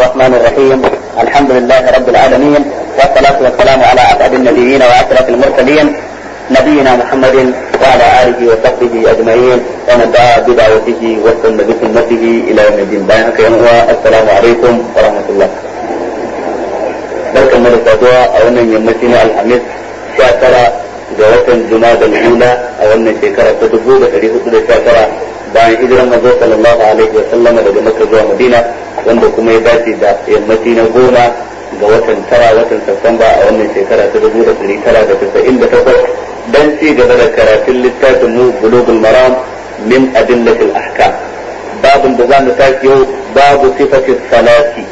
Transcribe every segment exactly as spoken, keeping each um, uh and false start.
الرحمن الرحيم. الحمد لله رب العالمين، والصلاة والسلام على أسعد النبيين وأشرف المرسلين نبينا محمد وعلى آله وصحبه أجمعين ومن دعا بدعوته واستنى بسنته إلى يوم الدين. السلام عليكم ورحمة الله. barkan mu da saduwa a wannan yammaci na alhamis sha tara ga watan jumada al-ula a wannan shekara ta dubu da ɗari hudu da sha tara bayan hijiran manzo sallallahu alaihi wa sallam daga makka zuwa madina, wanda kuma ya dace da yammaci na goma ga watan tara watan satumba a wannan shekara ta dubu da ɗari tara da tasa'in da takwas dan ci gaba da karatun littafin mu bulugul maram min adillatil ahkam. babin da zamu tafi yau babu sifatis salati,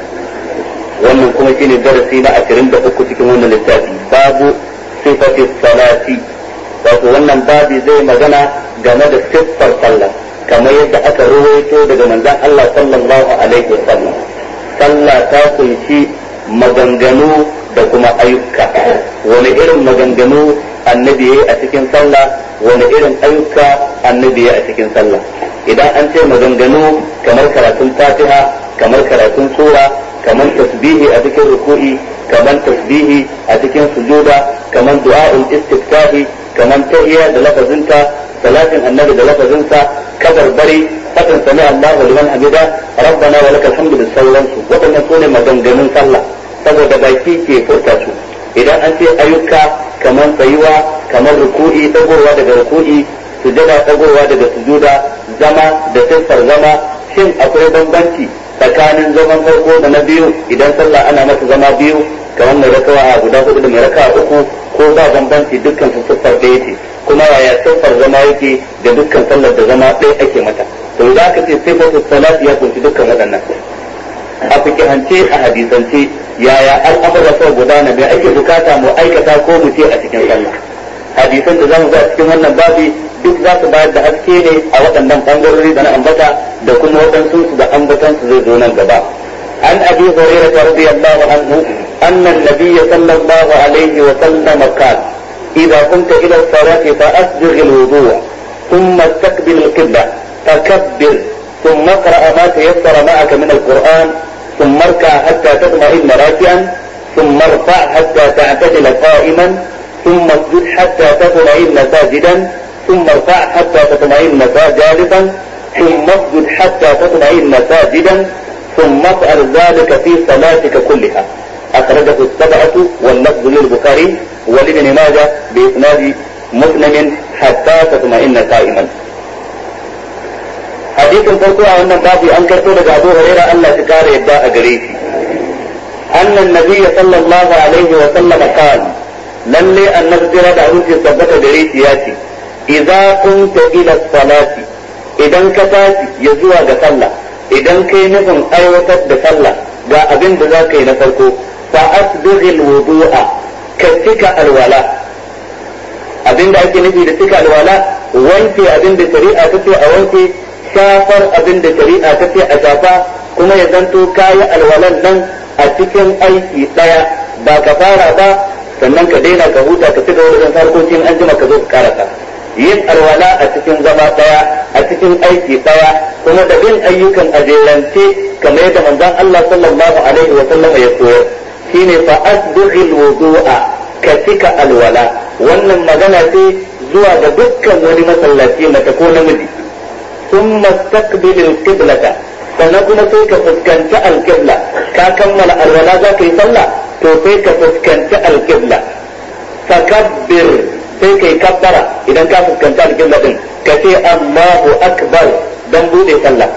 wannan kuma shine darasi na ashirin da uku cikin wannan littafi. babu sifatis salati, wato wannan babi zai magana game da siffar sallah kamar yadda aka rawaito daga manzon Allah sallallahu alaihi wasallam. sallah ta kunshi maganganu da kuma ayyuka. wani irin maganganu annabi yayi a cikin sallah, wani irin ayyuka annabi yayi a cikin sallah. idan an ce maganganu kamar karatun fatiha, kamar karatun sura, kamar tasbihi a cikin ruku'i, kamar tasbihi a cikin sujuda, kamar du'a'ul istiftahi, kamar tahiyya da lafazinta, salatin annabi da lafazinsa, kabarbari, fatan sami Allahu liman hamida, rabbana wa lakal hamdu da sauransu. waɗannan sune maganganun sallah saboda baki ke furta su. idan an ce ayyuka kamar tsayuwa, kamar ruku'i, dagowa daga ruku'i, sujada, dagowa daga sujuda, zama da siffar zama, shin akwai bambanci tsakanin zaman farko da na biyu? idan sallah ana masa zama biyu kamar mai rakawa guda hudu da mai rakawa uku, ko ba bambanci, dukkan su siffar ɗaya ce. kuma yaya siffar zama yake da dukkan sallar da zama ɗaya ake mata? to za ka ce sifatu salati ya kunshi dukkan waɗannan. a fikihance, a hadisance, yaya al'amura sau gudana da ake bukata mu aikata ko mu ce a cikin sallah? hadisan da zamu ga cikin wannan babi duk za su bayar da haske ne a waɗannan bangarori da na ambata da kuma waɗansu su da ambatan su zai zo nan gaba. an abi hurairah radiyallahu anhu anna an-nabiy sallallahu alaihi wa sallam qala idza kunta ila as-salati fa asbigh al-wudu' thumma istaqbil al-qibla fakabbir thumma qra' ma tayassara ma'aka min al-Qur'an thumma irka' hatta tatma'inna raki'an thumma irfa' hatta ta'tadila qa'iman thumma isjud hatta tatma'inna sajidan ثم ارفع حتى تطمئن جالسا ثم اسجد حتى تطمئن ساجدا ثم افعل ذلك في صلاتك كلها. اخرجه السبعة واللفظ للبخاري ولابن ماجه باسناد مسلم حتى تطمئن قائما. حديث فرقوا عن النبي انكر لك ابو هريره الله تكار يبدا اجريشي ان النبي صلى الله عليه وسلم قال للي ان نغفر دعوتي ثبت جريشي ياتي idza kunta ila salati, idan ka tashi ya zuwa ga sallah, idan kai nufin aiwatar da sallah ga abin da za ka yi na farko, fa asbighil wudu'a, ka cika alwala. abin da ake nufi da cika alwala, wanke abin da shari'a ta ce a wanke, shafar abin da shari'a ta ce a shafa, kuma ya zanto kayi alwalan nan a cikin aiki daya, ba ka fara ba sannan ka daina ka huta ka cika wajen harkokin an jima ka zo ka karasa. yin alwala a cikin zama daya, a cikin aiki daya, kuma da bin ayyukan ajerance kamar yadda manzon Allah sallallahu alaihi wa sallam ya koyar, shine fa asbighil wudu'a, ka cika alwala. wannan magana ce zuwa ga dukkan wani masallaci mace ko namiji. thumma istaqbilil qiblata, sannan kuma sai ka fuskanci alqibla. ka kammala alwala za ka yi sallah, to sai ka fuskanci alqibla. fakabbir, sai kai kabbara idan ka fuskanta alƙibla din, ka ce Allahu akbar dan bude sallah.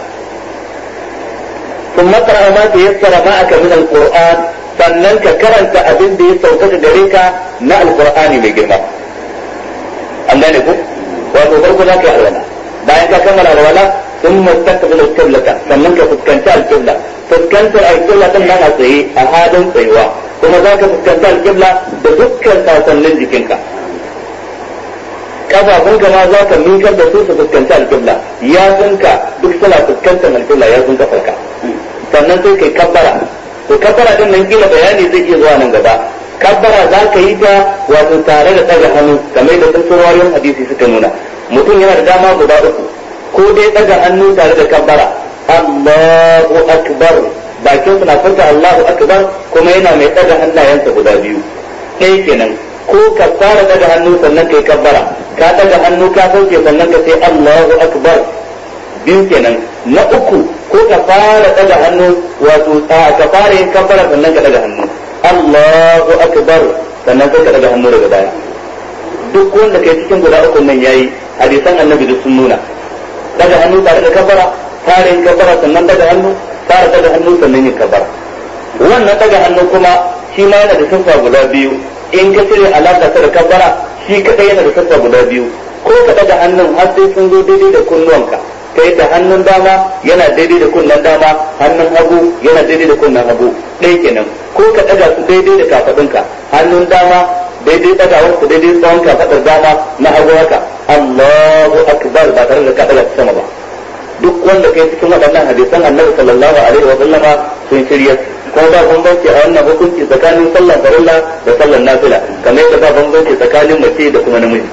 kuma qara ma tayassara ma'aka min al-Qur'an, sannan ka karanta abin da ya sauka gare ka na al-Qur'ani mai girma. an gane ku? wato farko za ka yi alwala, bayan ka kammala alwala thumma istaqbil al-qiblata, sannan ka fuskanta al-qibla. fuskantar al-qibla din nan a tsaye a halin tsayuwa, kuma za ka fuskanta al-qibla da dukkan sasannin jikinka. kafafun ma za ka miƙar da su su fuskanci alƙibla, ya tsinka duk suna fuskantar alƙibla, ya tsinka farka. sannan sai kai kabbara. to kabbara din nan kila bayani zai iya zuwa nan gaba. kabbara za ka yi ta wato tare da ɗaga hannu kamar da sun surwayoyin hadisi suka nuna. mutum yana da dama guda uku, ko dai ɗaga hannu tare da kabbara Allahu akbar bakin sa na furta Allahu akbar kuma yana mai daga hannayensa guda biyu ɗaya kenan ko ka fara daga hannu sannan kai kabbara ka daga hannu ka sauke sannan ka ce Allahu akbar biyu kenan na uku ko ka fara daga hannu wato ka fara yin kabbara sannan ka daga hannu Allahu akbar sannan kai ka daga hannu daga baya duk wanda kai cikin guda uku nan yayi hadisan annabi da sun nuna daga hannu tare da kabbara fara yin kabbara sannan daga hannu fara daga hannu sannan yin kabbara wannan daga hannu kuma shi ma yana da siffa guda biyu in ka cire alaka ta da kabbara shi kadai yana da siffa guda biyu ko ka daga hannun har sai sun zo daidai da kunnuwanka ta yadda hannun dama yana daidai da kunnen dama hannun hagu yana daidai da kunnen hagu ɗaya kenan ko ka daga su daidai da kafadunka hannun dama daidai dagawar su daidai tsawon kafadar dama na hagu haka Allahu akbar ba tare da ka daga sama ba duk wanda kai cikin waɗannan hadisan annabi sallallahu alaihi wa sallama sun shirya ko ba bambanci a wannan hukunci tsakanin sallar farilla da sallar nafila kamar yadda ba bambanci tsakanin mace da kuma namiji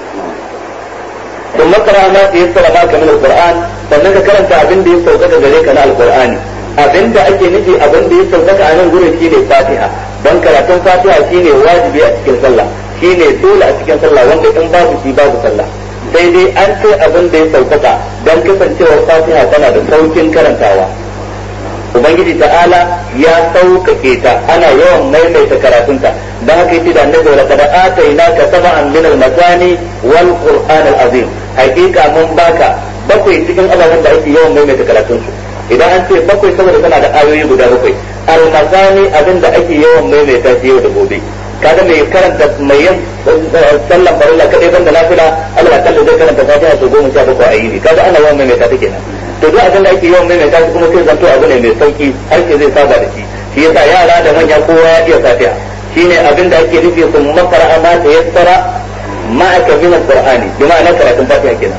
ثم قرأ ما تيسر معك من القرآن sannan ka karanta abin da ya sauƙaƙa gare ka na alƙur'ani abin da ake nufi abin da ya sauƙaƙa a nan gurin shine fatiha don karatun fatiha shine wajibi a cikin sallah shine dole a cikin sallah wanda in babu shi babu sallah sai dai an ce abin da ya sauƙaƙa don kasancewar fatiha tana da saukin karantawa ubangiji ta'ala ya sauƙaƙe ta ana yawan maimaita karatunta don haka yace da annabi wa laqad atainaka sab'an min al-masani wal qur'an al-azim hakika mun baka bakwai cikin ababen da ake yawan maimaita karatun su idan an ce bakwai saboda tana da ayoyi guda bakwai al-masani abin da ake yawan maimaita shi yau da gobe kaga mai karanta mai yin sallan farilla kadai banda nafila Allah kalla zai karanta fatiha sau goma sha bakwai a yini kaga ana yawan maimaita ta kenan to duk abin da ake yawan maimaita shi kuma sai zanto abu ne mai sauki harshe zai saba da shi shi yasa yara da manya kowa ya iya fatiha shine abin da ake nufi sun makara ma ta yassara ma'aka min al-qur'ani bi ma'ana karatun fatiha kenan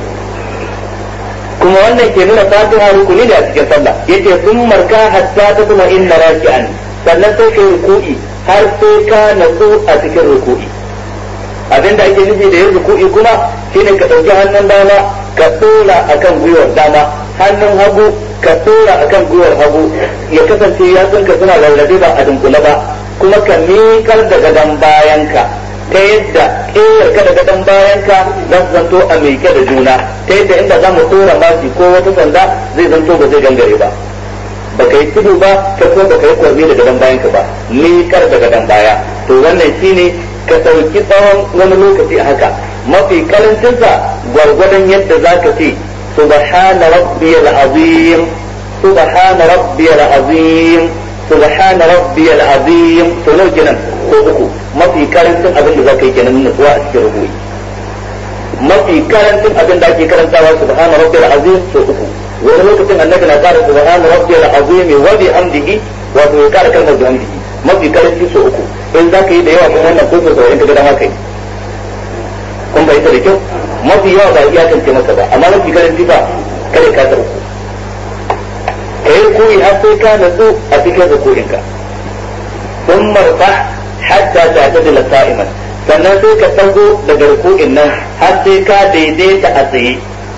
kuma wannan ke nuna fatiha rukuni da a cikin sallah yace sun marka hatta ta kuma inna raki'an sannan sai kai ruku'i har sai ka natsu a cikin ruku'i abinda ake nufi da yin ruku'i kuma shine ka dauki hannun dama ka tsora akan gwiwar dama hannun hagu ka tsora akan gwiwar hagu ya kasance yatsunka suna rarrabe ba a dunkule ba kuma ka miƙar da gadon bayanka ta yadda ƙeyar ka da gadon bayanka za su zanto a miƙe da juna ta yadda inda za mu tsora masi ko wata sanda zai zanto ba zai gangare ba ba ka yi tudu ba ka ko ba ka yi kwarmi da gadon bayanka ba miƙar da gadon baya to wannan shine ka ɗauki tsawon wani lokaci a haka mafi karancinsa gwargwadon yadda za ka ce subhana rabbiyal azim subhana rabbiyal azim subhana rabbiyal azim to nau kenan ko uku mafi karancin abin da za ka yi kenan nutsuwa a cikin rubuyi mafi karancin abin da ake karantawa subhana rabbiyal azim to uku wani lokacin annabi na ƙara subhana rabbiyal azim wa bihamdihi wato ya ƙara kalmar bihamdihi mafi karanci so uku in za ka yi da yawa kuma wannan ko sau in ka ga dama kai kun bai ta da kyau mafi yawa ba iya kance maka ba amma mafi karanci ba kare ka ta uku ka yi koyi har sai ka natsu a cikin rukuninka sun marfa hatta ta ta da sa'iman sannan sai ka tago daga rukunin nan har sai ka daidaita a tsaye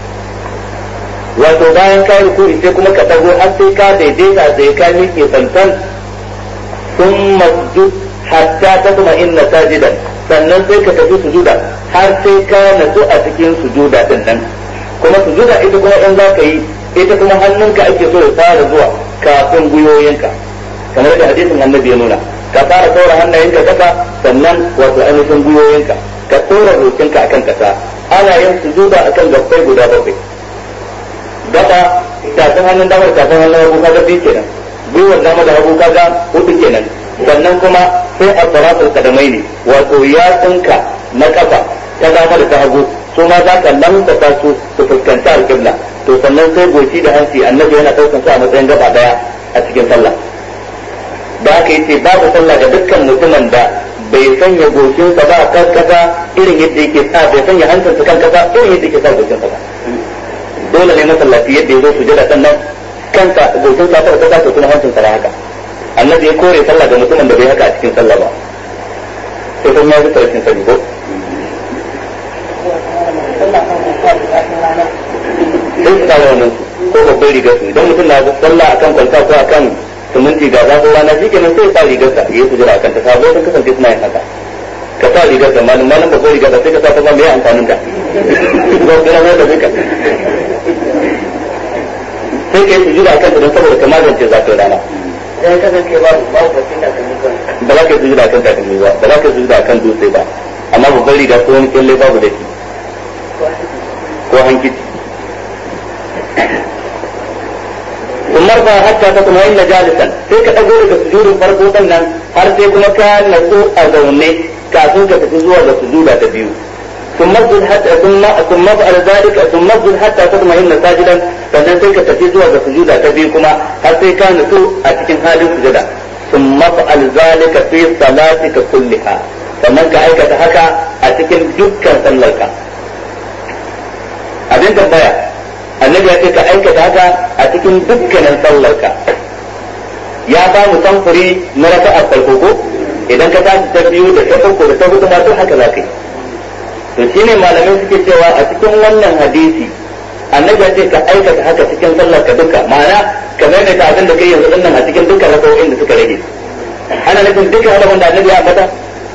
wato bayan ka yi rukuni sai kuma ka tago har sai ka daidaita a tsaye ka miƙe santan sun masjud hatta ta kuma inna sajidan sannan sai ka tafi sujuda har sai ka natsu a cikin sujuda din nan kuma sujuda ita kuma in za ka yi ita kuma hannunka ake so ya fara zuwa kafin gwiwoyinka kamar da hadisin annabi ya nuna ka fara saura hannayenka kasa sannan wato ainihin gwiwoyinka ka tsora rokinka akan kasa ana yin sujuda akan gabbai guda bakwai gaba tafin hannun damar tafin hannun hagu kaga biyu kenan gwiwar dama da hagu kaga hudu kenan sannan kuma sai a tsaratul kadamai ne wato yatsunka na kafa ta dama da ta hagu su ma za ka lantata su su fuskanci alƙibla to sannan sai goshi da hanci annabi yana ɗaukan su a matsayin gaba daya a cikin sallah da aka yi ce babu sallah ga dukkan mutumin da bai sanya goshinsa ba a kan kasa irin yadda yake sa bai sanya hancinsa kan kasa irin yadda yake sa goshinsa ba dole ne masallaci yadda ya zo sujada sannan kansa goshinsa ta kasa ko kuma hancinsa ba haka annabi ya kore sallah ga mutumin da bai haka a cikin sallah ba sai kuma ya zuta rashin sani ko sai su kawo wannan ko babban riga su idan mutum na sallah akan kwanta ko akan suminti ga zafin rana shi kenan sai ya sa rigarsa ya yi sujura a kanta sabo sun kasance suna yin haka ka sa rigar da malin malin ba ko rigar da sai ka sa ta ba mai amfanin ta ba kana mai da duka sai ka yi sujura a kanta don saboda ka magance zafin rana sai ka zanke ba ba ku tinda kan ba za ka yi sujura a kan takalmi ba ba za ka yi sujura a kan dutse ba amma babban riga ko wani kyalle babu da shi ko hankici umar ba hatta ta kuma yin jalisan sai ka dago daga sujudin farko sannan har sai kuma ka natsu a zaune kafin ka tafi zuwa ga sujuda ta biyu ثم اسجد حتى ثم ثم افعل ذلك ثم اسجد حتى تطمئن ساجدا sannan sai ka tafi zuwa ga sujuda ta biyu kuma har sai ka natsu a cikin halin sujuda ثم افعل ذلك في صلاتك كلها sannan ka aikata haka a cikin dukkan sallarka abin tambaya annabi ya ce ka aikata haka a cikin dukkanin sallarka ya ba mu samfuri na raka'a farko ko idan ka tashi ta biyu da ta farko da ta hudu ma duk haka za ka yi to shine malamai suke cewa a cikin wannan hadisi annabi ya ce ka aikata haka cikin sallarka duka ma'ana ka maimaita abin da kai yanzu dinnan a cikin dukkan raka'o'in da suka rage ana nufin dukkan abin da annabi ya ambata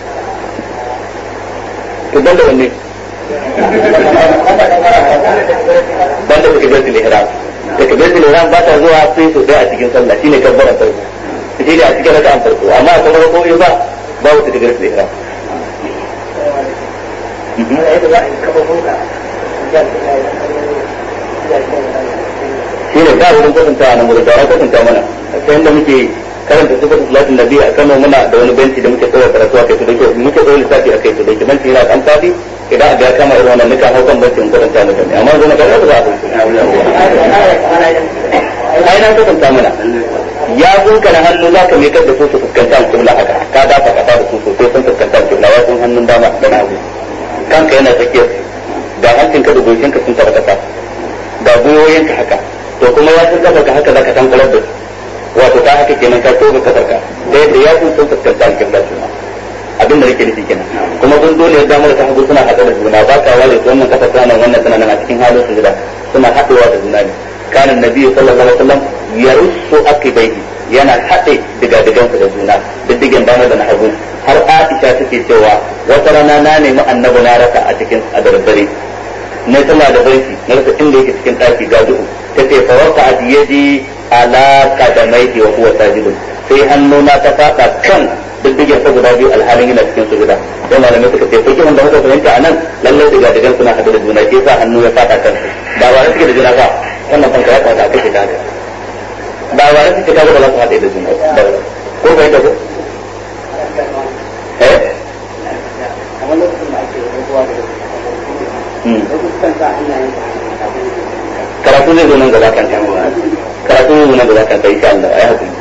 to banda wanne banda da kabiratul ihram da kabiratul ihram ba ta zuwa sai so sai a cikin sallah shine kabbara farko shi ne a cikin raka'an farko amma a sauran raka'o'i ba ba wata kabiratul ihram shi ne ba wurin kwatanta a nan wurin da kwatanta mana sai inda muke karanta sifatu salatin nabi a Kano muna da wani benci da muke tsaya karatu a kai to dake muke tsaya lissafi a kai to dake benci yana dan fadi idan ga kama irin wannan nika haukan benci in karanta mutane amma zo na ga ba za a ai na kwatanta mana ya bunka na hannu zaka mai kada su su fuskanta kibla haka ka dafa ka da su sosai sun fuskanta kibla ya sun hannun dama da nagu kanka yana tsakiyar da hancin ka da goshin ka sun taba kasa da goyoyin ka haka to kuma ya sun kafa ka haka zaka tankarar da su wato ta haka kenan ka tobe kasar ka da yadda ya sun sun fuskanta alƙibla suna abin da nake nufi kenan kuma sun dole ya damar ta hagu suna haɗa da juna ba ka wale wannan kasar tana wannan tana nan a cikin halin su jira suna haɗewa da juna ne kana nabi sallallahu alaihi wasallam yarussu akibaihi yana haɗe diga-digansa da juna diddigen dama da na hagu har Aisha take cewa wata rana na nemi annabi na raka a cikin a daddare na tana da barci na rasa inda yake cikin ɗaki ga duhu tace fa waka yadi ala qadamaihi wa huwa sajidun sai hannuna ta fada kan diddigen sa guda biyu alhalin yana cikin sujuda sai malamai suka ce sai kin da muka fahimta anan lalle diga-digan suna hadu da juna ke sa hannu ya fada kan da ba suke da juna ba wannan fanka ya fada kai ta ba ba da suke kaga ba za su haɗe da juna ko bai da ko eh kamar lokacin da ake rubuwa da lokacin sa ina yin karatu zai zo nan gaba kan karatu zai zo nan gaba kan sai insha Allah ai hakuri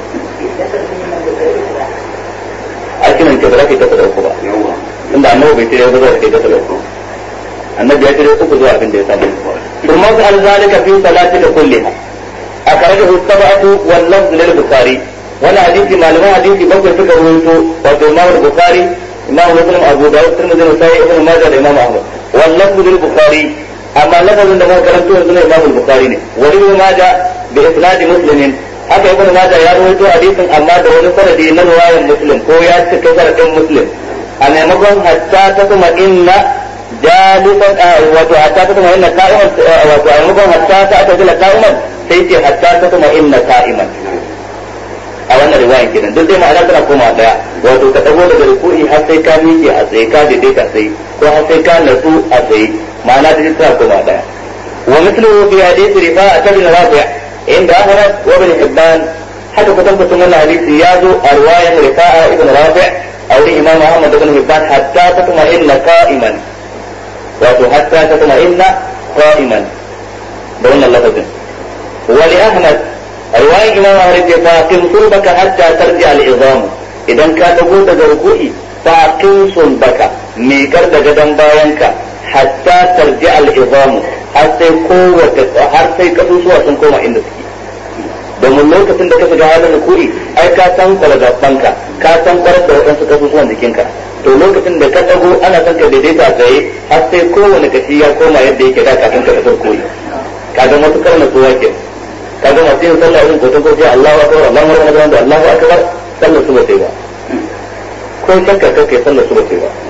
a cikin ke ba za ka yi kasa da uku ba inda annabi bai tare ba za ka yi kasa da uku annabi ya tare uku zuwa abin da ya samu kuma su alzalika fi salatika kulliha أخرجه السبعة واللفظ للبخاري ولا حديث معلومة حديث بقى فكر وينتو وإمام البخاري إمام مسلم أبو داود الترمذي النسائي ابن ماجه الإمام أحمد واللفظ للبخاري أما اللفظ عندما كلمته عندنا إمام البخاري ولابن ماجه بإسناد مسلم haka ibn majah ya rawaito hadisin amma da wani sanadi na riwayar muslim ko ya cika sharadin muslim a maimakon hatta ta kuma inna jalisan wato hatta ta kuma inna qa'iman wato a maimakon hatta ta ta jila qa'iman sai ce hatta ta kuma inna qa'iman a wannan riwayan kenan duk dai ma'ana tana koma daya wato ka dago daga ruku'i har sai ka miƙe a tsaye ka daidaita tsaye ko har sai ka natsu a tsaye ma'ana da tana koma daya wa mithluhu fi hadith rifa'a bin rafi' inda Ahmad wa ibn Hibban haka kutan kutan wannan hadisi ya zo a riwayan rifa'a ibn rafi' a wurin Imam Ahmad ibn Hibban hatta ta kuma inna qa'iman wato hatta ta kuma inna qa'iman da wannan lafazin wa li Ahmad riwayan Imam Ahmad ya fa kin sulbaka hatta tarji al-izam idan ka dago daga ruku'i fa kin sulbaka miƙar da gadan bayanka hatta tarji al-izam har sai kowace har sai kasusuwa sun koma inda suke domin lokacin da ka shiga halin ruku'i ai ka san kwalagabanka ka san kwarar da waɗansu kasusuwan jikinka to lokacin da ka dago ana son ka daidaita tsaye har sai kowane kashi ya koma yadda yake da kafin ka tafi ruku'i ka ga matukar natsuwa ke ka kaga masu yin sallah irin kotun ko sai Allahu akbar Allahu akbar Allahu akbar sallar su ba sai ba ko shakka kake sallar su ba sai ba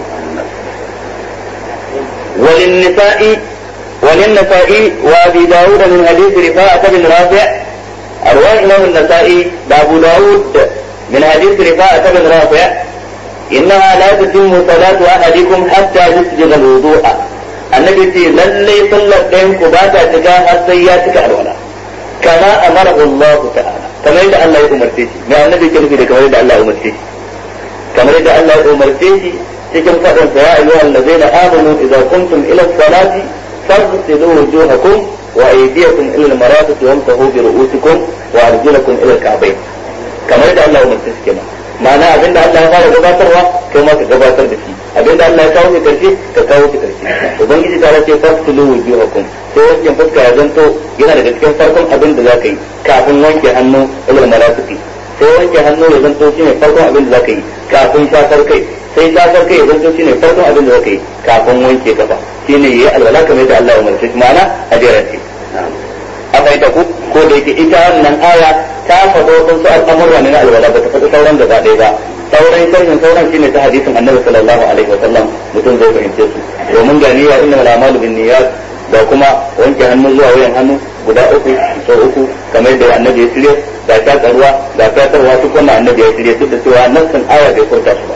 walin nisa'i walin nisa'i wa abi daud min hadith rifa'a bin rafi' arwa imam an-nasa'i da abu daud min hadith rifa'a bin rafi' innaha la tatimmu salatu ahadikum hatta yusbiga al-wudu'a annabi ce lalle sallar ɗayan ku ba ta cika har sai ya cika alwala kama amarahu Allah ta'ala kamar yadda Allah ya umarce shi mai annabi ke nufi da kamar yadda Allah ya umarce shi kamar yadda Allah ya umarce shi cikin fadin sa ya ayyuha allazina amanu idza kuntum ila salati faghsilu wujuhakum wa aydiyakum ila al-marafiq wamsahu bi ru'usikum wa arjulakum ila al-ka'bayn kamar yadda Allah ya umarce shi kenan ma'ana abinda Allah ya fara gabatarwa kai ma ka gabatar da shi abinda Allah ya kawo ki karshe ka kawo ki karshe ubangiji ta ce faghsilu wujuhakum sai wanke fuska ya zanto yana daga cikin farkon abin da zaka yi kafin wanke hannu ilal marafiki sai wanke hannu ya zanto shine farkon abin da zaka yi kafin shafar kai sai shafar kai ya zanto shine farkon abin da zaka yi kafin wanke kafa shine yayi alwala kamar da Allah ya umarce shi ma'ana a jerance a fahimta ku ko da yake ita wannan aya ta faɗo wasu al'amurra ne na alwala ba ta faɗi sauran gaba ɗaya ba sauran sharhin sauran shine ta hadisin annabi sallallahu alaihi wa sallam mutum zai fahimce su domin ga niyya inna al-a'malu binniyat da kuma wanke hannu zuwa wayan hannu guda uku sau uku kamar da annabi ya shirye da shakarwa da fatarwa su kuma annabi ya shirye duk da cewa nassin aya bai furta su ba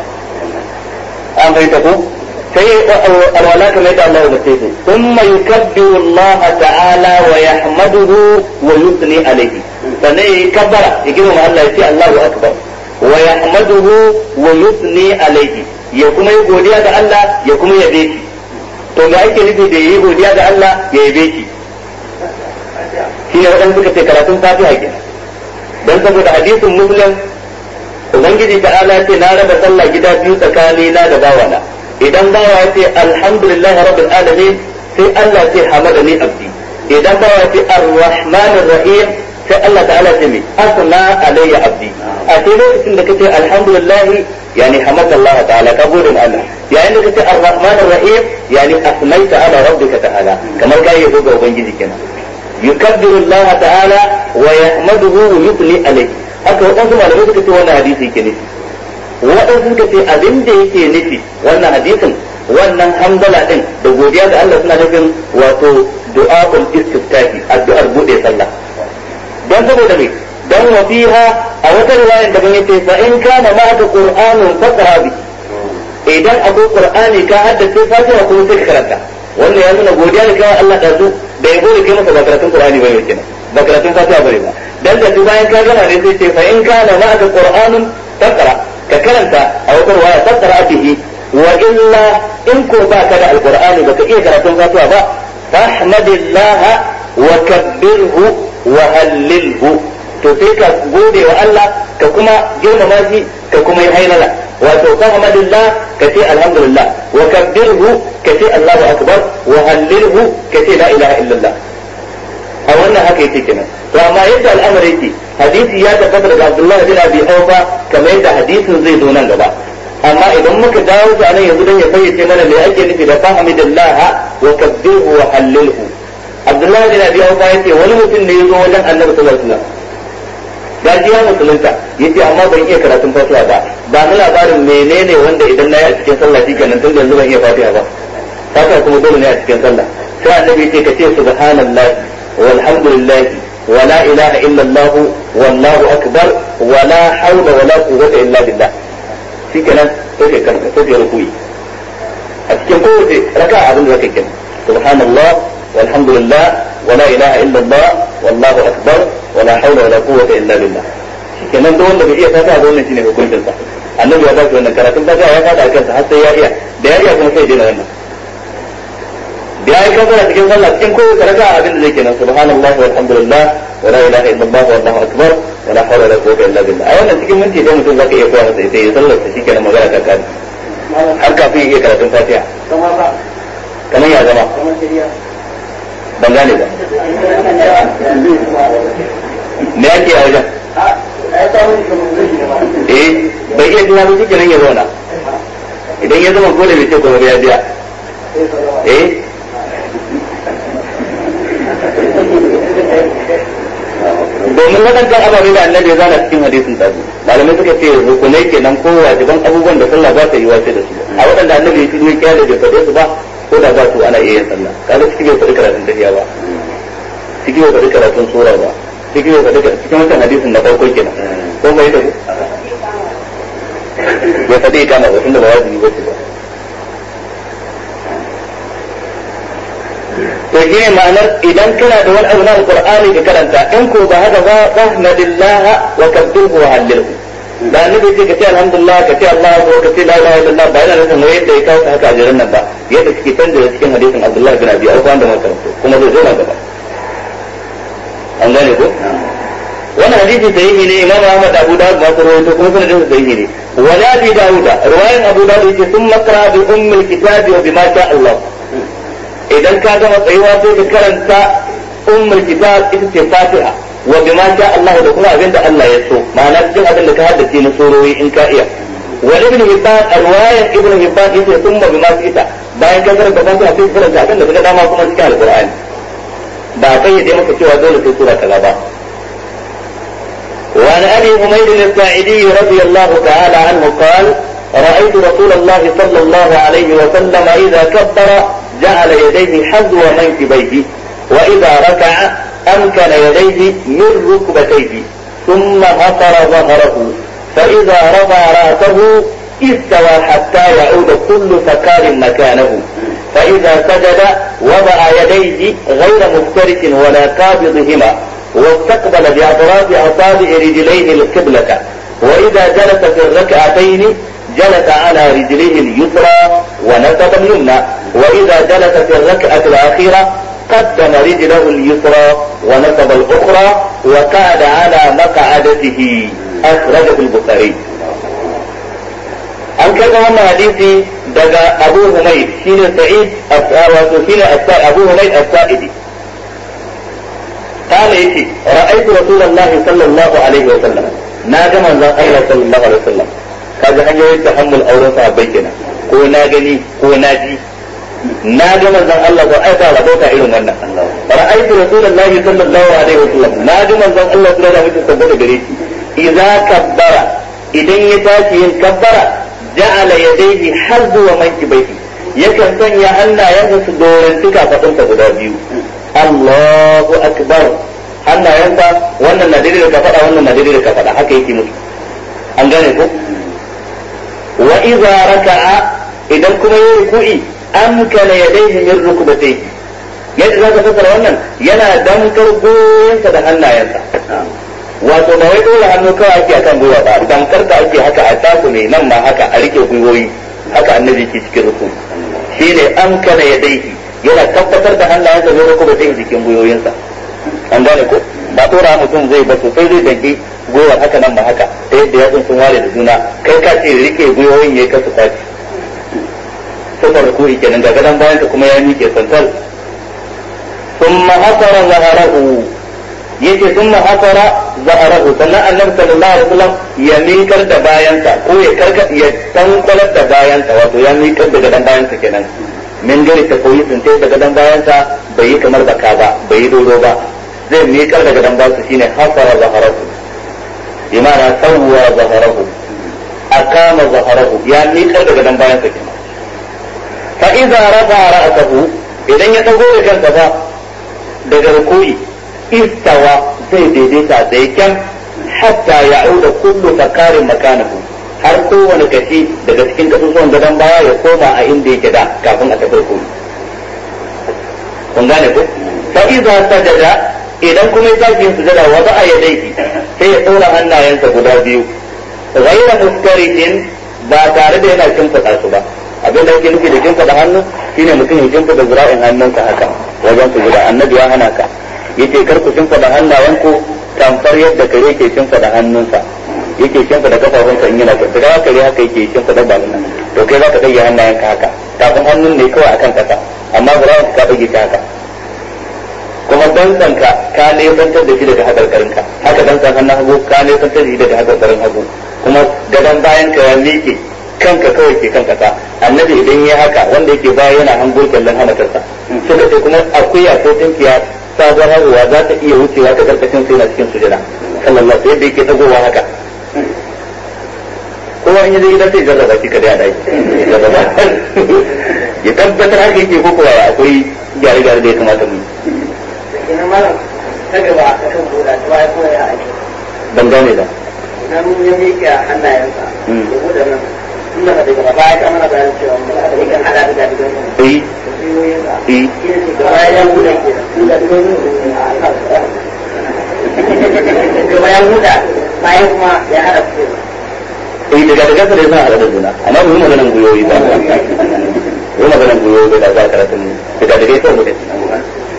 an fahimta ko sai alwala kamar da Allah ya bace su thumma yukabbiru Allah ta'ala wa yahmaduhu wa yusni alayhi sannan ya kabbara ya girma Allah ya ce Allahu akbar wa yahmaduhu wa yusni alayhi ya kuma yi godiya ga Allah ya kuma yabe shi to ga ake nufi da yi godiya ga Allah ya yabe shi shi ne wadanda suka ce karatun fatiha kenan dan saboda hadisin muslim ubangiji ta'ala ce na raba sallah gida biyu tsakani na da bawana idan bawa ya ce alhamdulillahi rabbil alamin sai Allah ce hamadani abdi idan bawa ya ce arrahmanir rahim sai Allah ta'ala ce mai asna alayya abdi a sai lokacin da kace alhamdulillah yani hamaka Allah ta'ala ka gode ma Allah yayin da kace arrahmanir rahim yani asmaita ala rabbika ta'ala kamar kai yabo ga ubangiji kenan yukabbiru Allah ta'ala wa yahmaduhu wa yusni alayhi haka wadansu malamai suka ce wannan hadisi yake nufi wadansu suka ce abin da yake nufi wannan hadisin wannan hamdala din da godiya ga Allah suna nufin wato du'a'ul istiftahi addu'ar bude sallah don saboda me dan wa fiha a wata riwayar da ban yace fa in kana ma'aka qur'anun faqra bi idan akwai qur'ani ka haddace fatiha kuma sai ka karanta wannan ya nuna godiya da kai Allah da su da yabo da kai masa ba karatun qur'ani bane kenan ba karatun fatiha bane ba dan da bayan ka gama ne sai ce fa in kana ma'aka qur'anun faqra ka karanta a wata riwaya faqra bihi wa illa in ko ba ka da alqur'ani baka iya karatun fatiha ba fahmadillah wa kabbirhu wa hallilhu to sai ka gode wa Allah ka kuma girmama shi ka kuma yi hailala wato fahmadillah ka ce alhamdulillah wa kabbirhu ka ce Allahu akbar wa hallilhu ka ce la ilaha illallah a wannan haka yake kenan to amma yadda al'amari yake hadisi ya tabbata daga Abdullah bin Abi Awfa kamar yadda hadisin zai zo nan gaba amma idan muka dawo su anan yanzu dan ya fayyace mana me ake nufi da fahmadillah wa kabbirhu wa hallilhu Abdullahi bin Abi Awfa yace wani mutum ne yazo wajen Annabi sallallahu alaihi wasallam gaji ya musulunta yace amma ban iya karatun Fatiha ba ba mu labarin menene wanda idan nayi a cikin sallah shikenan tun yanzu ban iya Fatiha ba Fatiha kuma dole ne a cikin sallah sai Annabi yace kace subhanallahi walhamdulillah wa la ilaha illallah wallahu akbar wa la hawla wa la quwwata illa billah shikenan sai kai kan sai kai rukuyi a cikin kowace raka'a abin da kake kenan subhanallah والحمد لله ولا إله إلا الله والله أكبر ولا حول ولا قوة إلا بالله kenan duk wanda bai iya fata da wannan shine hukuncin sa annabi ya ba shi wannan karatun fata ya fata kansa har sai ya iya da ya iya kuma sai dena wannan da ya yi kafara cikin sallah cikin kowace raka'a abin da zai kenan subhanallahi walhamdulillah wala ilaha illallah wallahu akbar wala hawla wala quwwata illa billah a wannan cikin minti dai mutum zaka iya koya masa sai ya sallar sa shikenan magana ta kare har kafin ya iya karatun fatiha kamar ya zama ban gane ba me yake a wajen eh bai iya tuna ba cikin ya zauna idan ya zama ko da bai ce kuma ya biya eh domin waɗancan ababe da annabi ya zana cikin hadisin tabi malamai suka ce rukunai kenan ko wajiban abubuwan da sallah ba ta yi wace da su a waɗanda annabi ya shigo ya da bai faɗe su ba ko da za su ana iya yin sallah kaga cikin bai faɗi karatun tafiya ba cikin bai faɗi karatun sura ba cikin bai faɗi cikin wancan hadisin na farko kenan ko bai da bai faɗi kama ba tunda ba wajibi ba ce ba to shi ne ma'anar idan kana da wani abu na alqur'ani ka karanta in ko ba haka ba fahmadillah wa kabbirhu wa hallilhu da annabi ce ka ce alhamdulillah ka ce Allah ko ka ce la ilaha illallah ba yana nufin wai yadda ya kawo haka a jiran nan ba yadda suke canza cikin hadisin Abdullah bin Abi Awfa da makarantu kuma zai zo nan gaba an gane ko wannan hadisi sahihi ne Imam Ahmad Abu Dawud ma rawaito kuma sanadin sa sahihi ne wala bi Dawud riwayan Abu Dawud yace thumma qra bi ummil kitabi wa bima sha Allah idan ka gama tsayuwa sai ka karanta ummul kitab ita ce fatiha wa bima sha Allah da kuma abinda Allah ya so ma'ana cikin abin da ka haddace na surori in ka iya wa ibn hibban arwayan ibn hibban yace thumma bima ita bayan ka karanta fatiha sai ka karanta abin da ka dama kuma cikin alqur'ani ba kai ya maka cewa dole sai sura kaza ba wa an abi humayd al-sa'idi radiyallahu ta'ala anhu qala رأيت رسول الله صلى الله عليه وسلم إذا كبر جعل يديه حذو منكبيه وإذا ركع أمكن يديه من ركبتيه ثم نصر ظهره فإذا رفع رأسه استوى حتى يعود كل سكار مكانه فإذا سجد وضع يديه غير مفترس ولا قابضهما واستقبل بأطراف أصابع رجليه القبلة وإذا جلس في الركعتين جلس على رجليه اليسرى ونصب اليمنى وإذا جلس في الركعة الأخيرة قدم رجله اليسرى ونصب الأخرى وقعد على مقعدته أخرجه البخاري. an karɓa wannan hadisi daga Abu Humayd shine Sa'id wato shine Abu Humayd as-Sa'idi kana yace ra'aytu Rasulullahi sallallahu alaihi wa sallam na ga manzon Allah sallallahu alaihi wa sallam kaga hanyoyin tahammul auren sahabbai kenan ko na gani ko na ji na ga manzon Allah ko ai ba rabota irin wannan ra'aytu rasulullahi sallallahu alaihi wasallam na ga manzon Allah sallallahu alaihi wasallam saboda gare shi idza kabbara idan ya tashi yin kabbara ja'ala yadayhi hazzu wa mankibaihi yakan sanya hannayensa su dorantuka fadinsa guda biyu Allahu akbar hannayensa wannan na daidai da kafada wannan na daidai da kafada haka yake musu an gane ko wa idza raka'a idan kuma yayi ruku'i amkana yadayhi min rukbatayhi yadda zaka fasara wannan yana dankar goyensa da hannayensa wato ba wai dole hannu kawai ake akan gwiwa ba dankar da ake haka a taku ne nan ma haka a rike gwiwoyi haka annabi ke cikin ruku shine amkana yadayhi yana tabbatar da hannayensa ne rukbatayhi cikin gwiwoyinsa an gane ko ba tora mutum zai ba sosai zai danki gwiwar haka nan ba haka ta yadda ya sun ware da juna kai ka ce rike gwiwoyin ya kasu kwaci sufar rukuri kenan ga gadon bayan ka kuma ya miƙe santal thumma hasara zaharahu yace thumma hasara zaharahu sannan annabi sallallahu alaihi wasallam ya miƙar da bayansa ko ya karka ya tankwalar da bayansa wato ya miƙar da gadon bayansa kenan min gari ta koyi sun da gadon bayansa bai yi kamar baka ba bai yi dodo ba zai miƙar da gadon bayansa shine hasara zaharahu bimana sawwa zaharahu akama zaharahu ya miƙar da gadon bayansa kenan fa idza rafa ra'sahu idan ya dago da kansa ba daga rukui istawa sai daidaita sai kyan hatta ya'uda kullu sakarin makanahu har kowane kashi daga cikin kasusuwan gadon baya ya koma a inda yake da kafin a tafi rukui kun gane ko fa idza sajada idan kuma ya tashi yin sujada wa ba'a yadayhi sai ya tsora hannayensa guda biyu ghayra mustaridin ba tare da yana shimfiɗa su ba abin da yake nufi da shimfiɗa hannu shine mutum ya shimfiɗa zira'in hannunsa haka wajen sujuda annabi ya hana ka yace kar ku shimfiɗa hannayenku tamfar yadda kare ke shimfiɗa hannunsa yake shimfiɗa kafafunsa in yana tafi da kare haka yake shimfiɗa ba nan to kai za ka ɗage hannayenka haka kafin hannun ne kawai akan kasa amma zira'in ka ɗage shi haka kuma dantsanka ka nesantar da shi daga hakarkarinka haka dantsan hannun hagu ka nesantar da shi daga hakarkarin hagu kuma gadon bayan ka ya miƙe kanka kawai ke kan kasa annabi idan ya haka wanda yake baya yana hango kyallon hamatarsa suka ce kuma akuya ko tunkiya sabuwar haihuwa za ta iya wucewa ta karkashin sai na cikin sujada sallallahu alaihi yadda yake dagowa haka kowa in yaje gidan sai jarraba shi kada ya dai ya tabbatar haka yake ko kowa akwai gyare-gyare da ya kamata mu ina malam ta gaba a kan boda ta baya koya a aiki ban gane da nan ya miƙe hannayensa ya buɗe nan inda ka daga baya ka mana bayan cewa mun da kan hada da daga nan eh eh gaba ya buɗe ke da gaba ya buɗe bayan kuma ya hada su eh daga daga sai zan hada da juna amma ba mu maganan guyoyi ba ko maganan guyoyi da za ka karatu daga daga sai mu da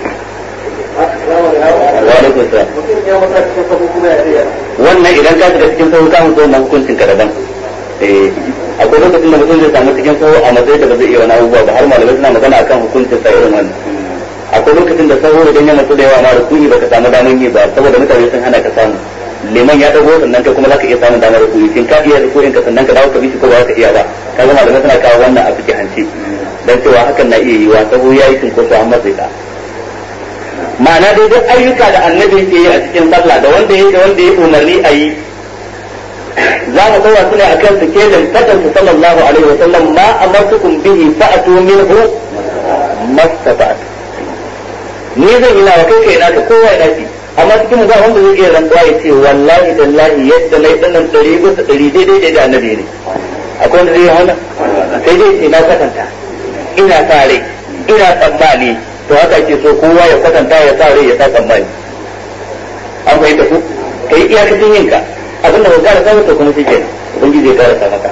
wannan idan ka shiga cikin sahu kamun zuwa hukuncin ka daban akwai lokacin da mutum zai samu cikin sahu a matsayin da ba zai iya wani abubuwa ba har malamai suna magana akan hukuncin sa irin wannan akwai lokacin da sahu idan ya matsu da yawa ma rukuni baka samu daman yi ba saboda mutane sun hana ka samu liman ya dago sannan kai kuma zaka iya samun damar rukuni kin ka iya rukunin ka sannan ka dawo ka bishi ko ba ka iya ba kaga malamai suna kawo wannan a cikin hanci dan cewa hakan na iya yiwa sahu yayi cinkoso an matsayi ka ma'ana dai duk ayyuka da annabi ke yi a cikin sallah da wanda yake wanda ya umarni a yi za mu kowa su ne akan su kelin fatan su sallallahu alaihi wa sallam ma amartukum bihi fa'atu minhu mastata'at ni zan yi nawa kai kai naka kowa ya dace amma cikin mu ba wanda zai iya rantsuwa ya ce wallahi tallahi yadda nayi dinnan dari bisa dari daidai da annabi ne akwai wanda zai yi wannan sai dai ce na kwatanta ina tare ina tsammani to haka ke so kowa ya kwatanta ya sa rai ya sa tsammani an fahimta ku kai iyakacin yinka abinda ba kara samu to kuma shi ke ubangiji ya kara sa maka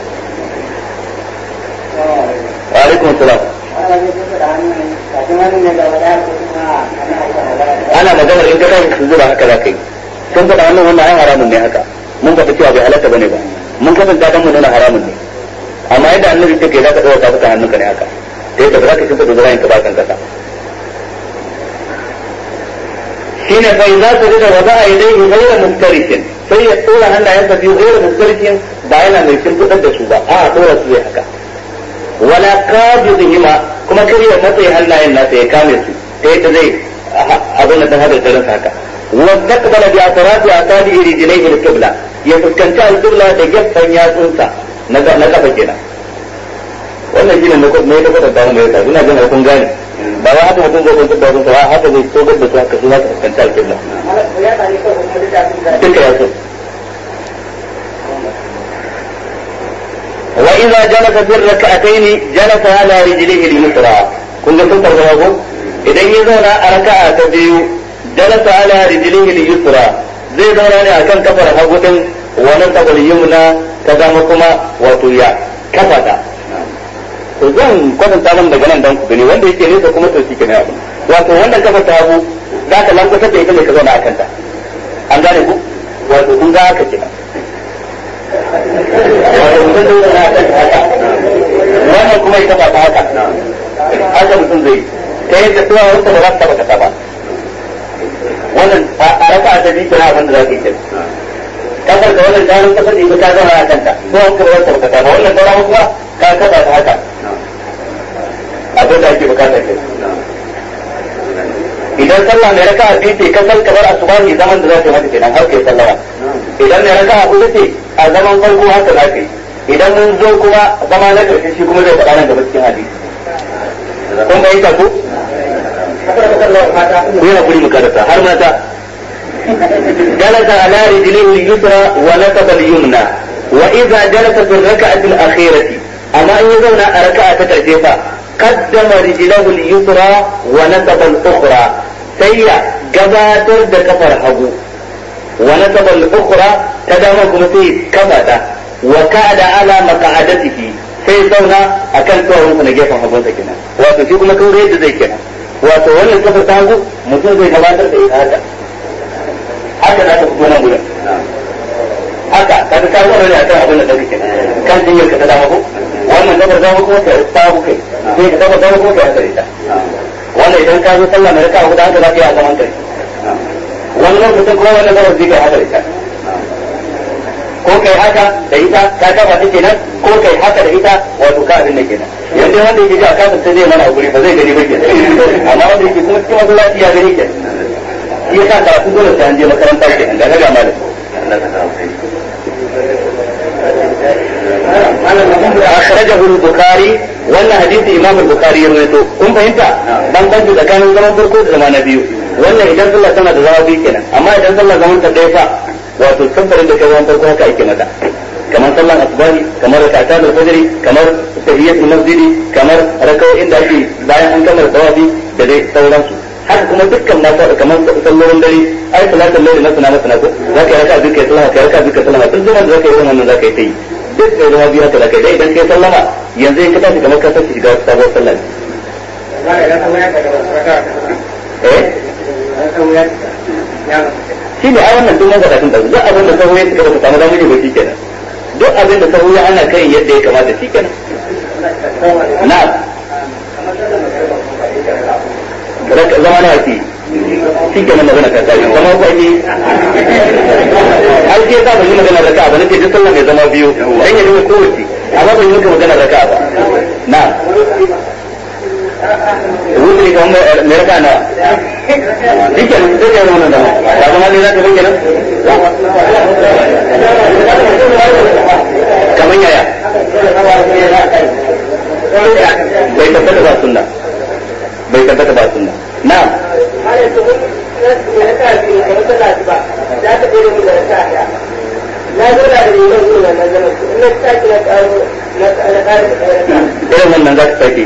wa alaikum salam ana maganar in ka tashi su zuba haka za ka yi sun faɗa wannan wannan ai haramun ne haka mun faɗa cewa bai halatta bane ba mun kasance dan mu nuna haramun ne amma yadda annabi ce kai za ka ɗaura ka fita hannunka ne haka da yadda ba za ka shimfa da zurayin ka ba kan kasa shine fa idza sajada wada'a ilayhi ghayra muftarikin sai ya tsora hannayensa biyu ghayra muftarikin ba yana mai shimfidar da su ba a tsora su zai haka wala qabidhima kuma kar ya matsayi hannayen nasa ya kame su ta yadda zai abin da hada daren haka wa taqbala bi atrati asabi rijlaihi al-qibla ya fuskanci al-qibla da gefen yatsunsa na na kafa kenan wannan shine ne ne da kwata da mai yasa ina jin kun gane ba wa haka mutum zai kwantar da wasu ba haka zai tobar da su haka su za su fuskanci al-qibla duka ya so وإذا جلس في الركعتين جلس على رجليه اليسرى كن sun fargaba ko idan ya zauna a raka'a ta biyu jalasa ala rijlihi al-yusra zai zauna ne akan kafar hagu din wa nasabal yumna ta zama kuma wato ya kafata to zan kwatanta nan daga nan dan ku gani wanda yake nesa kuma to shi kenan abu wato wannan kafar ta hagu za ka lankwasa da ita ne ka zauna akan ta an gane ku wato kun ga haka kenan wato mutum zai zana a kan haka wannan kuma ya taba ta haka haka mutum zai ta yadda tuwa wata ba za ta taba kasa ba wannan a raka a tabi kira abin da za ka yi kira kasar da wannan jarin kasar da ita ta zama a kanta tuwa wata ba za ta taba kasa ba wannan sauran kuma ka kasa ta haka abin da ake bukata ke idan sallah mai raka a biyu ce kasar kamar asubahi zaman da za ta mata kenan har kai sallawa idan mai raka a hudu ce a zaman farko haka za ka yi idan mun zo kuma zama na ƙarshe shi kuma zai faɗa nan gaba cikin hadisi kun ga ita ko ku yi hakuri mu karanta har mata jalasa ala rijlihi al-yusra wa nasaba al-yumna wa idza jalasa fi ar-rak'ati al-akhirati amma in ya zauna a raka'a ta karshe fa qaddama rijlahu al-yusra wa nasaba al-ukhra sai ya gabatar da kafar hagu wa nasaba al-ukhra ta dama kuma sai kafata wa ka'ada ala maq'adatihi sai zauna akan tsawon na gefen hagunsa kenan wato shi kuma kawai yadda zai kenan wato wannan kafar ta hagu mutum zai gabatar da ita haka haka za ta fito nan gudan haka kaga ka zo ne akan abin da kake kenan kan jinyar ka ta dama ko wannan kafar dama kuma ta ta hagu kai sai ka kafar dama kuma ta haka ita wannan idan ka zo sallah mai raka'a guda haka za ka yi a zaman kai wannan mutum kuma wannan kafar zai kai haka ita ko kai haka da ita ka kafa ta kenan ko kai haka da ita wato ka abin da kenan yanda wanda yake ji a kafin sai zai mana guri ba zai gani ba kenan amma wanda yake kuma cikin masallaci ya gani kenan shi yasa karatu dole sai an je makaranta kenan ga ga malam أخرجه البخاري ولا حديث إمام البخاري يرويته كم فهمت؟ بان بان إذا كان زمان فرقو زمان نبيه ولا إذا صلى سنة زمان بيكنا أما إذا صلى زمان تدريسا وتستمر عندك زمان فرقو هكا إكمتا كما صلى الأصباني كما ركعتان الفجر كما تحية المسجد كما ركعوا عند أبي بايع أن كما الثوابي بدي سولانسو haka kuma dukkan mata kamar sallolin dare ai salatul layli masana masana ko zaka raka duka ya sallama kai raka duka sallama duk zaman da zaka yi wannan zaka yi tai duk da zama biya ta zaka dai idan kai sallama yanzu in ka tashi kamar ka tashi shiga sabon sallah eh shi ne ai wannan duk mun ga da duk abin da sahu ya shiga ba samu damar ba shikenan duk abin da sahu ya ana kai yadda ya kamata shikenan na'am raka zama na fi shi ke nan magana kan tashi zama ko ake ai ke sa ban yi magana raka ba nake duk sallah mai zama biyu dan ya nuna kowace amma ban yi maka magana raka ba na wuce ga mai raka na shi ke nan sai ya nuna da ba zama ne za ta bai kenan kamar yaya bai tabbata ba sunna bai tabbata ba sunna na irin wannan za ka sake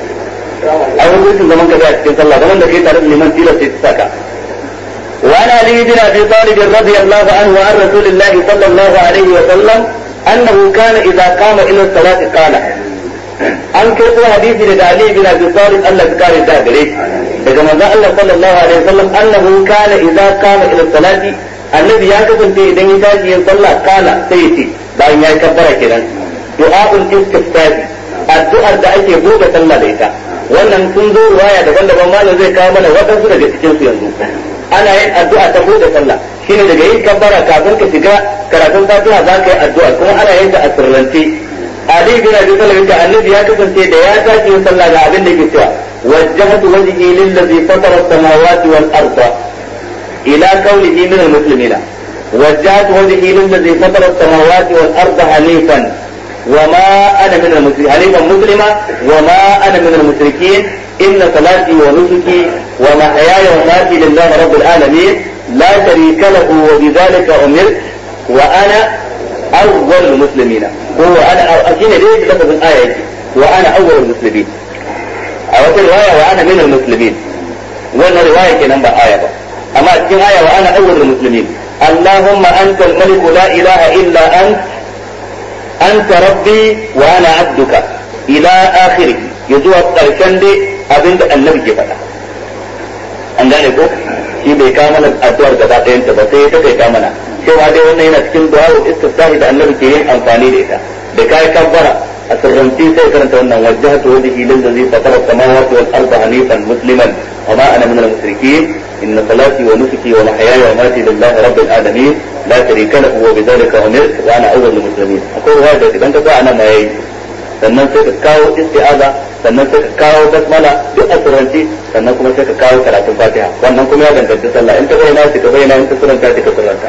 a hukuncin zaman ka a cikin sallah zaman da kai tare da liman tilas sai ta saka وعن علي بن ابي طالب رضي الله عنه وعن رسول الله صلى الله عليه وسلم انه كان اذا قام الى الصلاه قال an karɓo hadisi daga Ali bin Abi Talib Allah ya kare da gare shi daga manzon Allah sallallahu alaihi wasallam annahu kana idza qama ila salati annabi ya kasance idan ya tashi yin sallah kana sai ya ce bayan ya kabbara kenan du'a'ul istiftahi addu'ar da ake buɗe sallah da ita wannan sun zo riwaya daban-daban malam zai kawo mana wadansu daga cikin su yanzu ana yin addu'a ta buɗe sallah shine daga yin kabbara kafin ka shiga karatun fatiha za ka yi addu'a kuma ana yin ta a sirrance Ali bin Abi Talib da annabi ya kasance da ya tashi yin sallah ga abin da yake cewa wajjahtu wajhi lillazi fatara as-samawati wal arda ila qawlihi min al-muslimin wajjahtu wajhi lillazi fatara as-samawati wal arda hanifan wama ana min al-muslimin hanifan muslima wama ana min al-mushrikeen inna salati wa nusuki wa mahyaya wa mamati lillahi rabbil alamin la sharika lahu wa bidhalika umirtu wa ana أول المسلمين هو أنا أكين ليه لفظ الآية وأنا أول المسلمين أو في رواية وأنا من المسلمين وأنا رواية كنبا آية أما أكين آية وأنا أول المسلمين اللهم أنت الملك لا إله إلا أنت أنت ربي وأنا عبدك إلى آخره يزوى التركند أبنت النبي جبتا an gane ko shi bai kamala addu'ar gaba ɗayan ta ba sai ta kai kamana cewa dai wannan yana cikin du'a istiftahi da annabi ke yin amfani da ita da kai kabbara a sirranci sai karanta wannan wajjahtu wajhi lillazi fatara samawati wal arda hanifan musliman wa ma ana minal mushrikeen inna salati wa nusuki wa mahyaya wa mamati lillahi rabbil alamin la sharika lahu wa bidhalika umirtu wa ana awwalul muslimin akwai ruwaya da idan ka ga ana mai sannan sai ka kawo isti'aza sannan sai ka kawo basmala duk a sirranci sannan kuma sai ka kawo karatun fatiha wannan kuma ya danganci sallah in ta bayyana shi ka bayyana in ta sirranta shi ka sirranta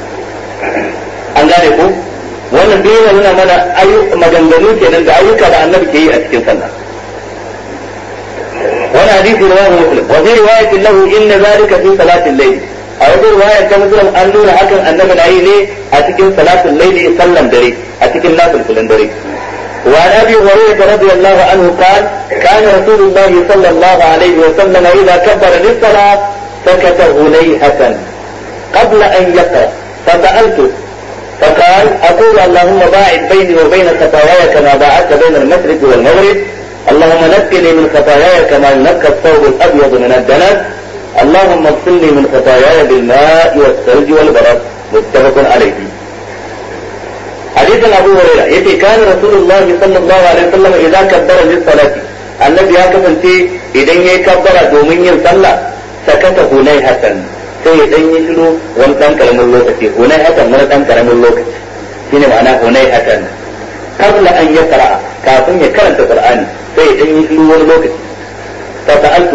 an gane ku wannan duk yana nuna mana ayyuka maganganu kenan da ayyuka da annabi ke yi a cikin sallah wani hadisi rawahu muslim wa fi riwayatin lahu inna zalika fi salatil layl a wajen riwayar ta muslim an nuna hakan annabi na yi ne a cikin salatul layli sallan dare a cikin nafilin dare وعن ابي هريره رضي الله عنه قال كان رسول الله صلى الله عليه وسلم اذا كبر للصلاه سكت هنيهه قبل ان يقرا فسالته فقال اقول اللهم باعد بيني وبين خطاياي كما باعدت بين المشرق والمغرب اللهم نقني من خطاياي كما ينقى الثوب الابيض من الدنس اللهم اغسلني من خطاياي بالماء والثلج والبرد متفق عليه. حديث أبو هريرة يتي كان رسول الله صلى الله عليه وسلم إذا كبر للصلاة النبي هكذا إذا يكبر دومين يصلى سكت هنيهة sai dan yi shiru wani dan karamin lokaci hunai hakan wani dan karamin lokaci shine ma'ana hunai hakan qabla an yaqra kafin ya karanta qur'ani sai dan yi shiru wani lokaci fa sa'altuhu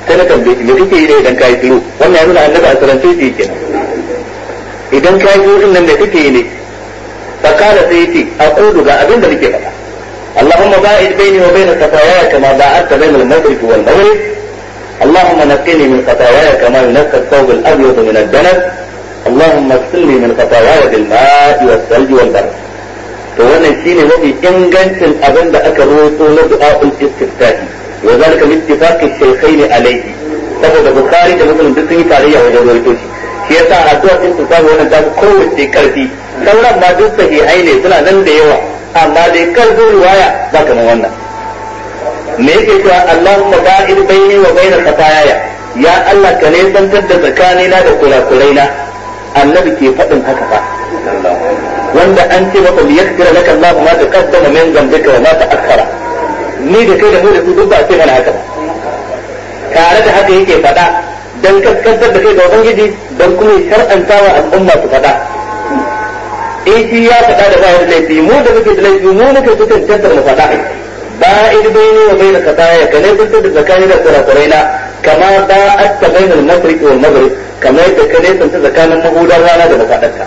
sai na tambaye shi me kake yi ne idan kai shiru wannan ya nuna annabi a sarance shi kenan idan kai shiru din nan me kake yi ne fa kala sai yace aqulu ga abin da nake faɗa اللهم باعد بيني وبين خطاياي كما باعدت بين المشرق والمغرب اللهم نقني من خطاياي كما ينقى الثوب الابيض من الدنس اللهم اغسلني من خطاياي بالماء والثلج والبرد to wannan shine mafi ingancin abin da aka rawaito na du'a'ul istiftahi wa zalika min ittifaqi shaykhain alayhi saboda bukhari da muslim duk sun yi tarayya wajen rawaito shi shi yasa addu'a istiftahi wannan ta kowace karfi sauran ma duk sahihai ne suna nan da yawa amma dai karfin riwaya ba kamar wannan me yake cewa Allahumma ba'id baini wa baina khataaya ya Allah ka ne santar da tsakanina da kurakuraina annabi ke faɗin haka fa wanda an ce maka li yaghfira laka Allah ma taqaddama min dhanbika wa ma ta'akhkhara ni da kai da mu da su duk ba sai mana haka tare da haka yake faɗa dan kaskantar da kai ga ubangiji dan kuma shar'antawa al'umma su faɗa in shi ya faɗa da bayan laifi mu da muke da laifi mu muke su tantantar mu faɗa ba'id bayni wa bayna khataaya kana kunta da zakani da kurakuraina kama ba'atta bayna al-mashriq wal maghrib kamar yadda ka nesanta tsakanin mahudar rana da mafaɗarka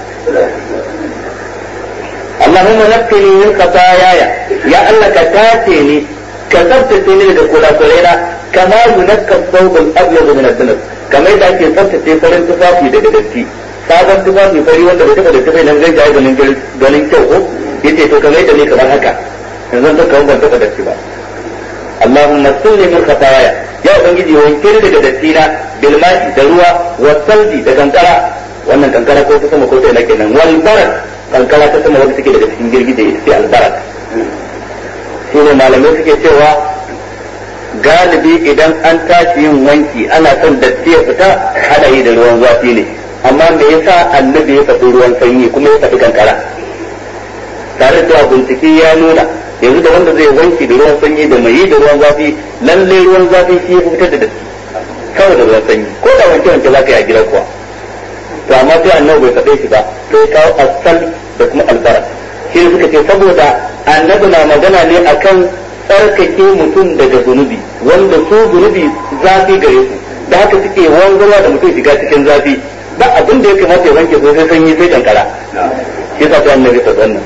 اللهم نقني من خطاياي يا الله كتاتني كسبتني daga kurakurena kama yunakka thawb al-abyad min ad-dunas kamar yadda ake tsaftace farin tufafi daga datti sabon tufafi fari wanda bai taba da tafai nan zai jaye ganin ganin kyau ko yace to kamar yadda ne kamar haka yanzu to kamar ban taba datti ba Allahumma salli min khataaya ya ubangiji wanke ni daga datti na bil ma'i da ruwa wa salji da kankara wannan kankara ko ta sama ko ta ina kenan wal barak kankara ta sama wanda suke daga cikin girgije ita ce albarak shi ne malamai suke cewa galibi idan an tashi yin wanki ana son datti ya fita hada yi da ruwan zafi ne amma me yasa annabi ya faɗi ruwan sanyi kuma ya faɗi kankara tare da bincike ya nuna yanzu da wanda zai wanki da ruwan sanyi da mai yi da ruwan zafi lalle ruwan zafi shi ya fitar da datti kawai da ruwan sanyi ko da wanke wanke za ka yi a gida kuwa to amma sai annabi bai faɗe shi ba sai kawo asal da kuma albara shi ne suka ce saboda annabi na magana ne akan tsarkake mutum daga zunubi wanda su zunubi zafi gare su da haka suke wanzarwa da mutum shiga cikin zafi ba abin da ya kamata ya wanke so sai sanyi sai kankara shi yasa sai annabi ta wannan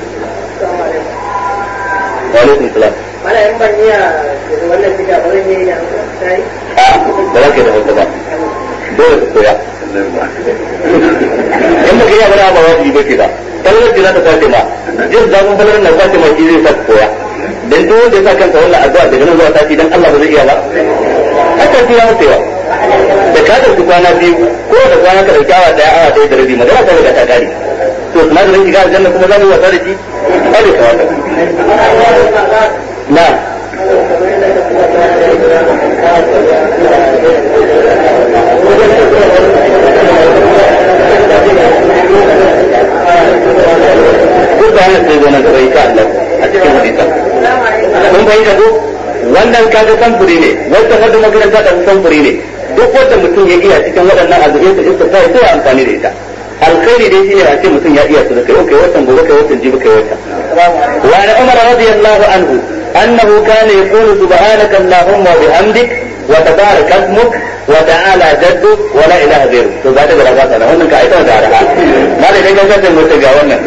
wa alaikum salam mala in ban iya wannan shiga ba zan yi da sai a ba za ka yi da hausa ba dole ka koya in ba ka yi abin ba wajibi ba ke ba kallar jina ta sace ma jin zafin falar na sace ma shi zai sa ka koya dan duk wanda ya sa kansa wannan addu'a daga nan zuwa sati dan Allah ba zai iya ba haka shi ya mutu yawa da ka dauki kwana biyu ko da kwana ka dauki awa daya awa daya da rabi magana ta riga ta kare to sinadarin shiga aljanna kuma za mu yi wasa da shi ba da kamata na duk da hannun sai zo nan gaba insha Allah a cikin hadisa kun bayyana ko wannan kaga samfuri ne wata wadda makaranta da samfuri ne duk wanda mutum ya iya cikin waɗannan azumin da iska sai sai amfani da ita alkhairi dai shine a ce mutum ya iya su da kai kai wannan gobe kai wannan jibi kai wannan wa an umar radiyallahu anhu annahu kana yaqulu subhanaka allahumma wa bihamdik wa tabaraka ismuk wa ta'ala jadduk wa la ilaha ghayruk to ba da gaba ta wannan ka aita da araha malai dai ga sai mutum ga wannan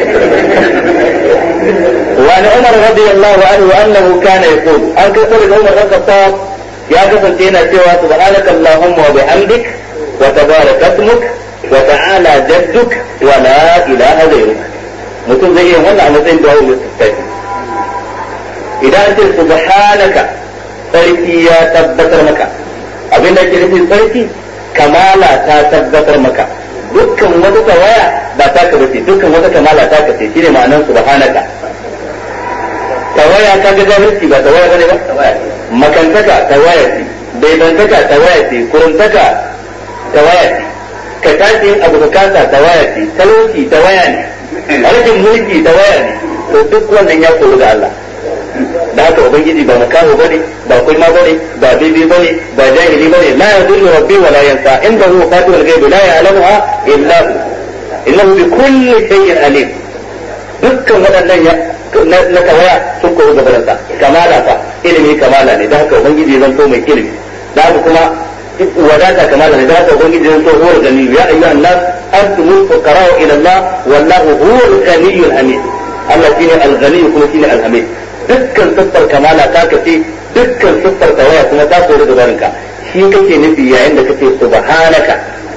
وعن عمر رضي الله عنه أنه كان يقول أنك قول عمر بن الخطاب يا كفنتينا سوى سبحانك اللهم وبحمدك وتبارك اسمك وتعالى جدك ولا إله غيرك mutum zai iya wannan a matsayin da wani littafi idan ce subhanaka sarki ya tabbatar maka abinda ke nufin sarki kamala ta tabbatar maka dukkan wata tawaya ba ta ka bace dukkan wata kamala ta ka ce shine ma'anar subhanaka tawaya ka ga jahilci ba tawaya bane ba makantaka tawaya ce baibantaka tawaya ce kuruntaka tawaya ce ka tashi yin abu ka kasa tawaya ce talauci tawaya ne rashin mulki tawaya ne to duk wannan ya koru da Allah da haka ubangiji ba makaho bane ba kulma bane ba bibi bane ba jahili bane la yadullu rabbi wa la yansa indahu fatihul ghaib la ya'lamuha illa hu innahu bi kulli shay'in alim dukkan waɗannan ya na tawaya sun koru gaban sa kamala fa ilimi kamala ne da haka ubangiji zan so mai ilimi da haka kuma wadata kamar da da ta ubangiji zan so huwal gani ya ayyuhan nas antumul fuqara ila Allah wallahu huwal ghaniyyul hamid Allah shine al-ghani kuma shine al-hamid dukkan siffar kamala ta kace dukkan siffar tawaya kuma ta kore da barinka shi kake nufi yayin da kace subhanaka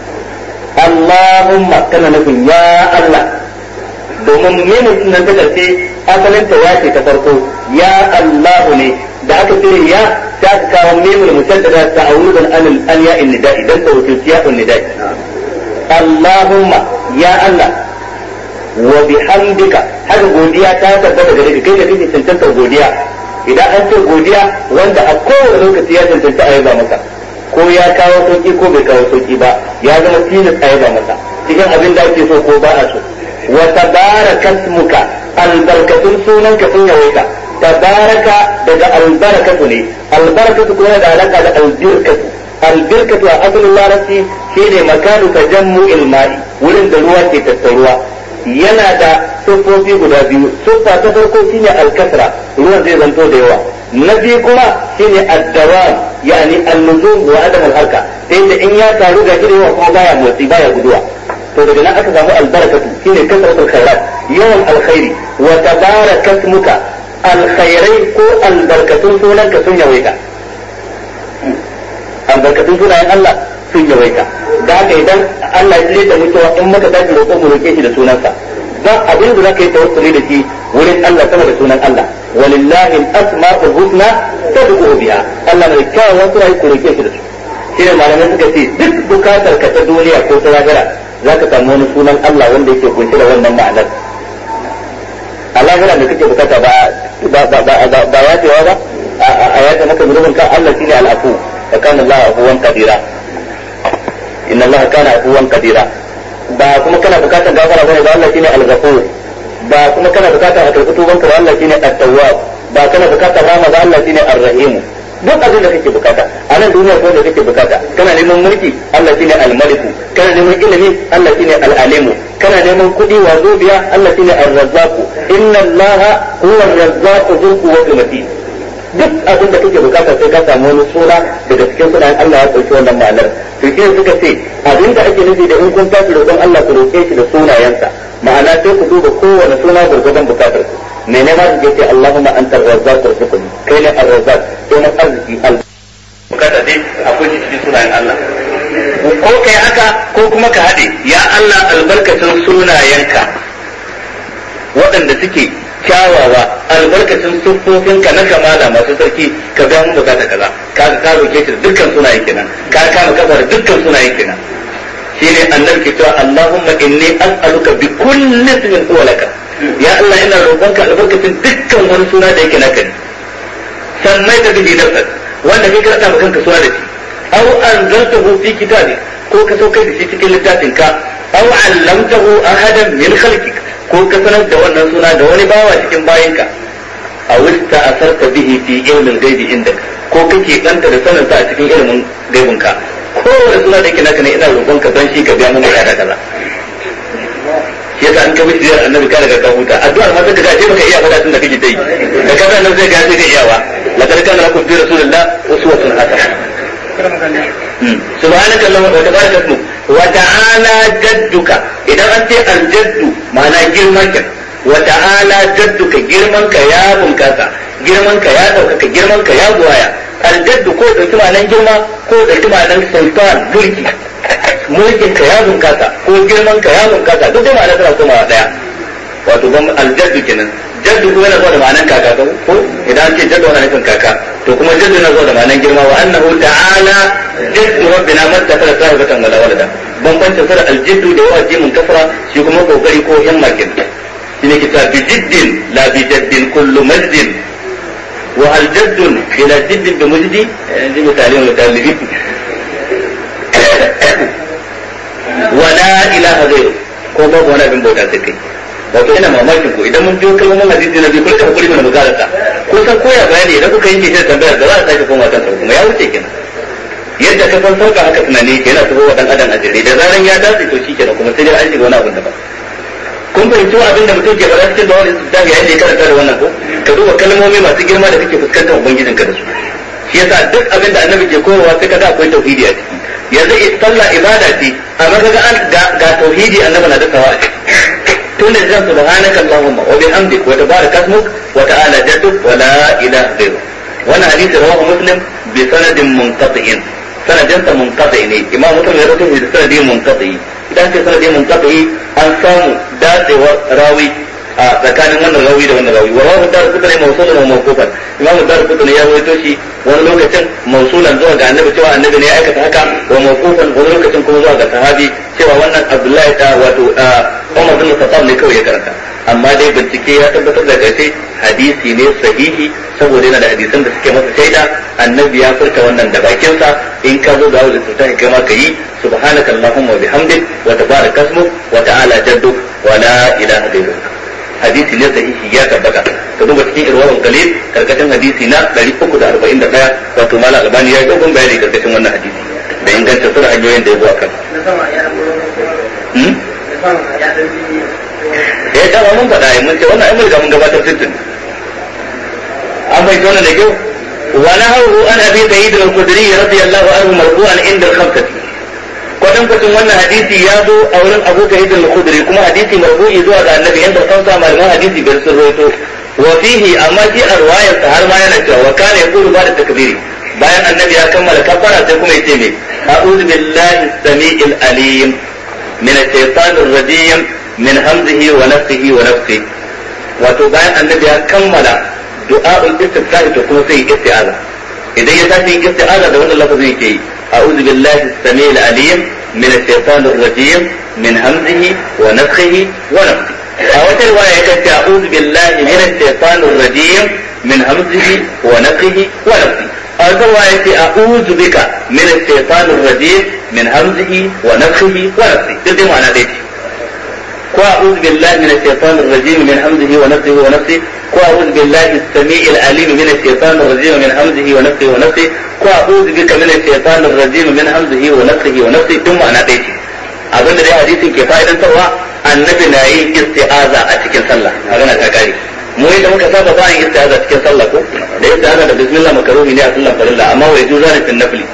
Allahumma kana nufin ya Allah domin mimin nan ta kace asalin ta wace ta farko ya Allah ne da aka ce ya ta kawo mimul mutaddada ta'awudan anil anya in-nida'i dan tawkil siyaqun nida'i Allahumma ya Allah wa bihamdika har godiya ta tabbata gare ka kai da kake cancantar godiya idan an ce godiya wanda a kowane lokaci ya cancanta a yaba masa ko ya kawo sauki ko bai kawo sauki ba ya zama tilas a yaba masa cikin abin da ake so ko ba a so wa tabarakasmuka albarkatun sunanka sun yawaita tabaraka daga albarakatu ne albarakatu kuma da alaka da albirkatu albirkatu a asalin larabci shine makanu tajammu'il ma'i wurin da ruwa ke tattaruwa yana da siffofi guda biyu siffa ta farko shine alkasra ruwan zai zanto da yawa na biyu kuma shine addawam yani an-nuzul wa adam al-harka sai da in ya taru ga yawa kuma baya motsi baya guduwa to daga nan aka samu albarakatu shine kasratul khairat yawan alkhairi wa tabarakasmuka alkhairai ko albarkatun sunanka sun yawaita albarkatun sunayen Allah sun yawaita da haka idan Allah ya da mu cewa in muka tashi roƙo mu roƙe shi da sunansa ba abin da zaka yi tawassuli da shi wurin Allah sama da sunan Allah walillahi al-asma'ul husna tad'u biha Allah mai kyawun sunaye ku roƙe shi da su shine malamai suka ce duk bukatar ka ta duniya ko ta lahira zaka samu wani sunan Allah wanda yake kunshe da wannan ma'anar Allah yana da kake bukata ba ba ba ba ba ya ce ba a ya ce maka zunubin ka Allah shine al-afu wa kana Allah afuwan qadira inna Allah kana afuwan qadira ba kuma kana bukatar gafara bane da Allah shine al-ghafur ba kuma kana bukatar a karɓi tuban ka Allah shine at-tawwab ba kana bukatar rahama da Allah shine ar-rahim duk abin da kake bukata a nan duniya ko da kake bukata kana neman mulki Allah shine al-malik kana neman ilimi Allah shine al-alim kana neman kudi wa zubiya Allah shine ar-razzaq inna Allah huwa ar-razzaq dhul quwwati matin duk abin da kake bukata sai ka samu wani suna daga cikin sunayen Allah ya dauki wannan ma'anar to shi suka ce abin da ake nufi da in kun tafi roƙon Allah ku roƙe shi da sunayensa ma'ana sai ku duba kowane suna gurgurdan bukatar ku me ne ma su ce Allahumma antar razzaq warzuqni kai ne ar-razzaq kai ne arziki al bukata dai akwai cikin sunayen Allah ko kai haka ko kuma ka hade ya Allah albarkatun sunayenka waɗanda suke kyawawa albarkacin siffofinka na kamala masu sarki ka ga mun bukata kaza ka ka roke shi da dukkan sunayen kenan ka kama kafa da dukkan sunayen kenan shine annabi ke cewa Allahumma inni as'aluka bi kulli ismin huwa laka ya Allah ina roƙonka albarkacin dukkan wani suna da yake naka ne sannan da bihi nafsa wanda kai ka maka kanka suna da shi aw anzaltahu fi kitabi ko ka saukai da shi cikin littafin ka aw allamtahu ahadan min khalqika ko ka sanar da wannan suna da wani bawa cikin bayinka a wista asarta bihi fi ilmin gaibi inda ko kake danta da sanin sa a cikin ilmin gaibinka ko wani suna da yake naka ne ina roƙon ka san shi ka biya mun da kaza shi yasa an ka bi ziyar annabi ka daga ka huta addu'ar ma sai ka ce baka iya fada tun da kake yi da ka san zai ga sai ka iyawa laqad kana lakum fi rasulillah uswatun hasana subhanaka allahumma wa tabaraka ismuk wa ta'ala jadduka idan an ce aljaddu ma'ana girman ka wa ta'ala jadduka girman ka ya bunkasa girman ka ya dauka girman ka ya buwaya aljaddu ko da kuma nan girma ko da kuma nan sultan mulki mulkin ka ya bunkasa ko girman ka ya bunkasa duk da ma'ana tana komawa daya wato ban aljaddu kenan jaddu ko yana zuwa da ma'anan kaka ko idan an ce jaddu wannan nufin kaka to kuma jaddu yana zuwa da ma'anan girma wa annahu ta'ala jaddu rabbina mattakhadha sahibatan wala walada bambancin sa da aljiddu da yawa jimin kasra shi kuma kokari ko himma kenan shine kita bi jiddin la bi jaddin kullu majdin wa al jaddun ila jiddin bi mujdi inda misalin mutalibi wa la ilaha ghayru ko babu wani abin bauta sai kai wato ina mamakin ko idan mun biyo kalmomin hadisi na biyu kullu ka kuri mana mugarata ko san koya bayani idan kuka yanke shi tambayar da za a sake koma kan kuma ya wuce kenan yadda ka san sauka haka tunani ke yana taho wa dan adam a jere da zaran ya dace to shi kenan kuma sai dai an shiga wani abin da ba kun fahimci abin da mutum ke faɗa cikin dawar da yayin da ya karanta da wannan ko ka duba kalmomi masu girma da kake fuskantar ubangijinka da su shi yasa duk abin da annabi ke koyarwa sai kaga akwai tauhidi a ciki yanzu sallah ibada ce amma kaga an ga tauhidi annabi na dasawa a ciki tun da zan subhanaka allahumma wa bihamdik wa tabaraka ismuk wa ta'ala jadduk wa la ilaha ghayru wannan hadisi rawahu muslim bi sanadin munqati'in sanadin sa munqati ne imam muslim ya rawaito da sanadin munqati idan ce sanadin munqati an samu datsewar rawi a tsakanin wannan rawi da wannan rawi wa rawu dar kutane mawsulan wa mawqufan imam dar kutane ya rawaito shi wani lokacin mawsulan zuwa ga annabi cewa annabi ne ya aikata haka wa mawqufan wani lokacin kuma zuwa ga sahabi cewa wannan abdullahi ta wato Umar bin Khattab ne kawai ya karanta amma dai bincike ya tabbatar da kace hadisi ne sahihi saboda yana da hadisan da suke masa shaida annabi ya furta wannan da bakin sa in ka zo da wani sultan kai ma kai subhanaka allahumma wa bihamdik wa tabaraka ismuk wa ta'ala jadduk wa la ilaha illa hadisi ne sahihi ya tabbata ka duba cikin irwaul qalil karkashin hadisi na ɗari uku da arba'in da ɗaya wato mala albani ya yi dogon bayani karkashin wannan hadisi da inganta su da hanyoyin da ya zo akan ya dama mun faɗa mun ce wannan ai mun gabatar tuntun an bai tona da kyau wa nahawu an abi sa'id al-khudri radiyallahu anhu marfu'an inda al-khamsati kwadan kwacin wannan hadisi ya zo a wurin Abu Sa'id al-Khudri kuma hadisi marfu'i zuwa ga Annabi inda kansa malaman hadisi bai sun rawaito wa fihi amma shi a riwayar sa har ma yana cewa wa kana yaqulu ba da takbiri bayan Annabi ya kammala kafara sai kuma yace me a'udhu billahi as-sami'il alim min ash-shaytanir rajim min hamzihi wa nafsihi wa nafsi wato bayan Annabi ya kammala du'a'ul istiftahi to kuma sai isti'aza idan ya tashi isti'aza da wannan lafazin yake yi أعوذ بالله السميع العليم من الشيطان الرجيم من همزه ونفخه ونفخه أو رواية أعوذ بالله من الشيطان الرجيم من همزه ونفخه ونفخه أو رواية أعوذ بك من الشيطان الرجيم من همزه ونفخه ونفخه تلك معنى ذلك وأعوذ بالله من الشيطان الرجيم من همزه ونفخه ونفخه وأعوذ بالله السميع العليم من الشيطان الرجيم من همزه ونفخه ونفخه وأعوذ بك من الشيطان الرجيم من همزه ونفخه ونفخه ثم أنا ديتي abinda dai hadisin ke fa'idantarwa annabi na yin isti'aza a cikin sallah magana ta kare mu yadda muka saba ba yin isti'aza cikin sallah ko da isti'aza da bismillah makaruhi ne a sallah farilla amma wai juza ne fil nafli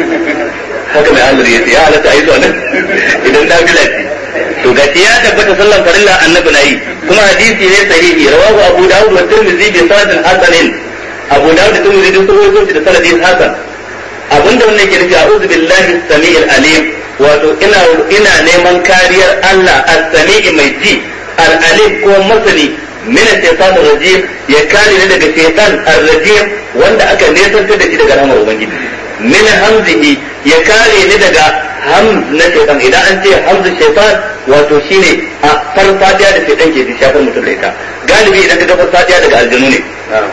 haka mai Allah ya ce ya halatta ayi to nan idan nafila ce to gashi ya tabbata sallan farilla annabi na yi kuma hadisi ne sahihi rawahu Abu Dawud wa Tirmidhi bi sanadin hasanin Abu Dawud da Tirmidhi duk sun rawaito da sanadin hasan abinda wannan yake nufi a'udhu billahi as-sami'il alim wato ina ina neman kariyar Allah as-sami'i mai ji al-alim ko masani min ash-shaytanir rajim ya kare ni daga shaytan ar-rajim wanda aka nesantar da shi daga rahmar ubangiji min hamzihi ya kare ni daga hamz na shaytan idan an ce hamzu shaytan wato shine a farfadiya da shaytan ke shafar mutum da ita galibi idan ka ga farfadiya daga aljanu ne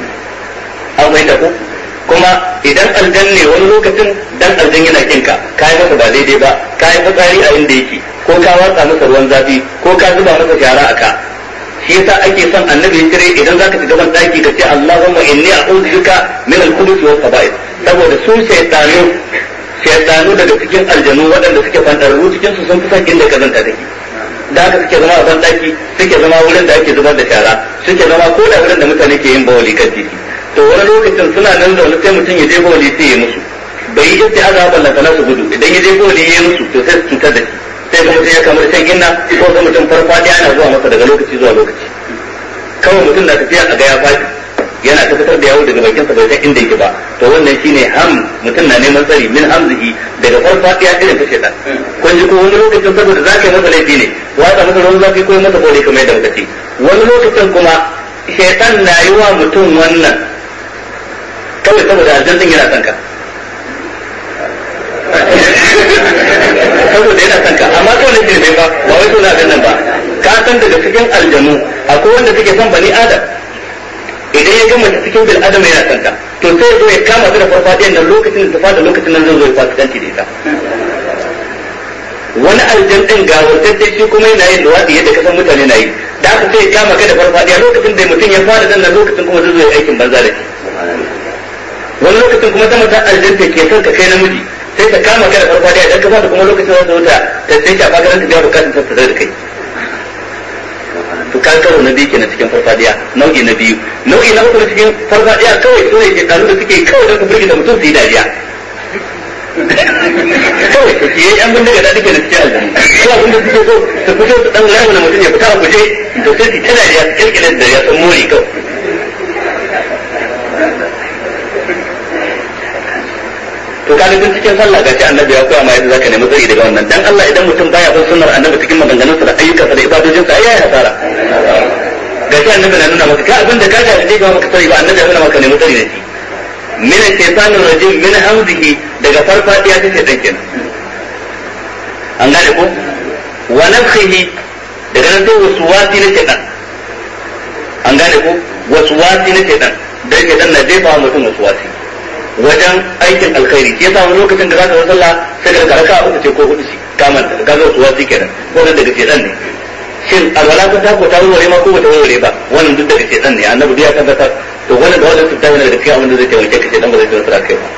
an fahimta ko kuma idan aljan ne wani lokacin dan aljan yana kinka ka yi masa ba daidai ba ka yi fitsari a inda yake ko ka watsa masa ruwan zafi ko ka zuba masa shara a ka shi yasa ake son annabi ya kire idan zaka shiga ban daki ka ce Allahumma inni a'udhu bika min al-khubuth wal khaba'ith saboda su shaytanu shaytanu daga cikin aljanu waɗanda suke fantarru cikin su sun fi son inda kazanta take da haka suke zama a ban daki suke zama wurin da ake zubar da shara suke zama ko da wurin da mutane ke yin bawali kan titi to wani lokacin suna nan zaune sai mutum ya je bawali sai ya musu bai yi isti'aza ba ballanta na su gudu idan ya je bawali ya musu to sai su cutar da shi sai ga mutum ya kamar shan inna ko ga mutum farfadiya ana zuwa masa daga lokaci zuwa lokaci kawai mutum na tafiya a ga ya faɗi yana ta fitar da yawo daga bakin sa bai san inda yake ba to wannan shine ham mutum na neman tsari min hamzihi daga farfadiya irin ta shaitan kun ji ko wani lokacin saboda zaka yi masa laifi ne watsa masa ruwan zafi ko masa bawali kamar yadda muka ce wani lokacin kuma shaitan na yi wa mutum wannan kawai saboda aljannin yana son ka saboda yana son ka amma kawai ne ne ba ba wai suna ganin ba ka san daga cikin aljanu akwai wanda suke son bani adam idan ya gama cikin bil adam yana son ka to sai ya zo ya kama su da farfadiyan nan lokacin da ta fada lokacin nan zai zo ya fasikanci da ita wani aljan din ga wurtacce shi kuma yana yin luwadi yadda kasan mutane na yi da aka sai ya kama kai da farfadiya lokacin da mutum ya fara dan nan lokacin kuma zai zo ya aikin banza da shi wani lokacin kuma ta mata aljanta ke son ka kai namiji sai ta kama ka da farfadiya idan ka fata kuma lokacin wata wuta ta sai ta fagaran ta biya bukatun ta da kai to kan karo na biyu kenan cikin farfadiya nau'i na biyu nau'i na uku cikin farfadiya kawai su ne ke karu da suke kawai da kafirki da mutum su yi dariya kawai su yi yan bindiga da duka da cikin aljanu su abin da suke so su fito su dan lamu na mutum ya fita a guje to sai su ta dariya su kirkira da dariya sun mori kawai to kaga tun cikin sallah ga shi annabi ya koya ma yadda zaka nemi tsari daga wannan dan Allah idan mutum baya bin sunnar annabi cikin maganganunsa da ayyukansa da ibadojinsa ai yayi hasara ga shi annabi na nuna maka ka abin da ka ga da ba maka tsari ba annabi ya nuna maka nemi tsari da shi min shaytanir rajim min hamdihi daga farfadiya ta shaytan kenan an gane ko wa nafkhihi daga nan sai waswasi na shaytan an gane ko waswasi na shaytan dan shaytan na jefa mutum waswasi wajen aikin alkhairi ke yasa wani lokacin da zaka zo sallah sai ka raka uku ce ko hudu shi kaman ka zo suwa shi kenan ko daga shedan ne shin alwala ta ko ta wuri ma ko bata wuri ba wannan duk daga shedan ne annabi ya tabbatar to wannan da wannan tsaya daga cikin abin da zai taimake ka shedan ba zai tsara kai ba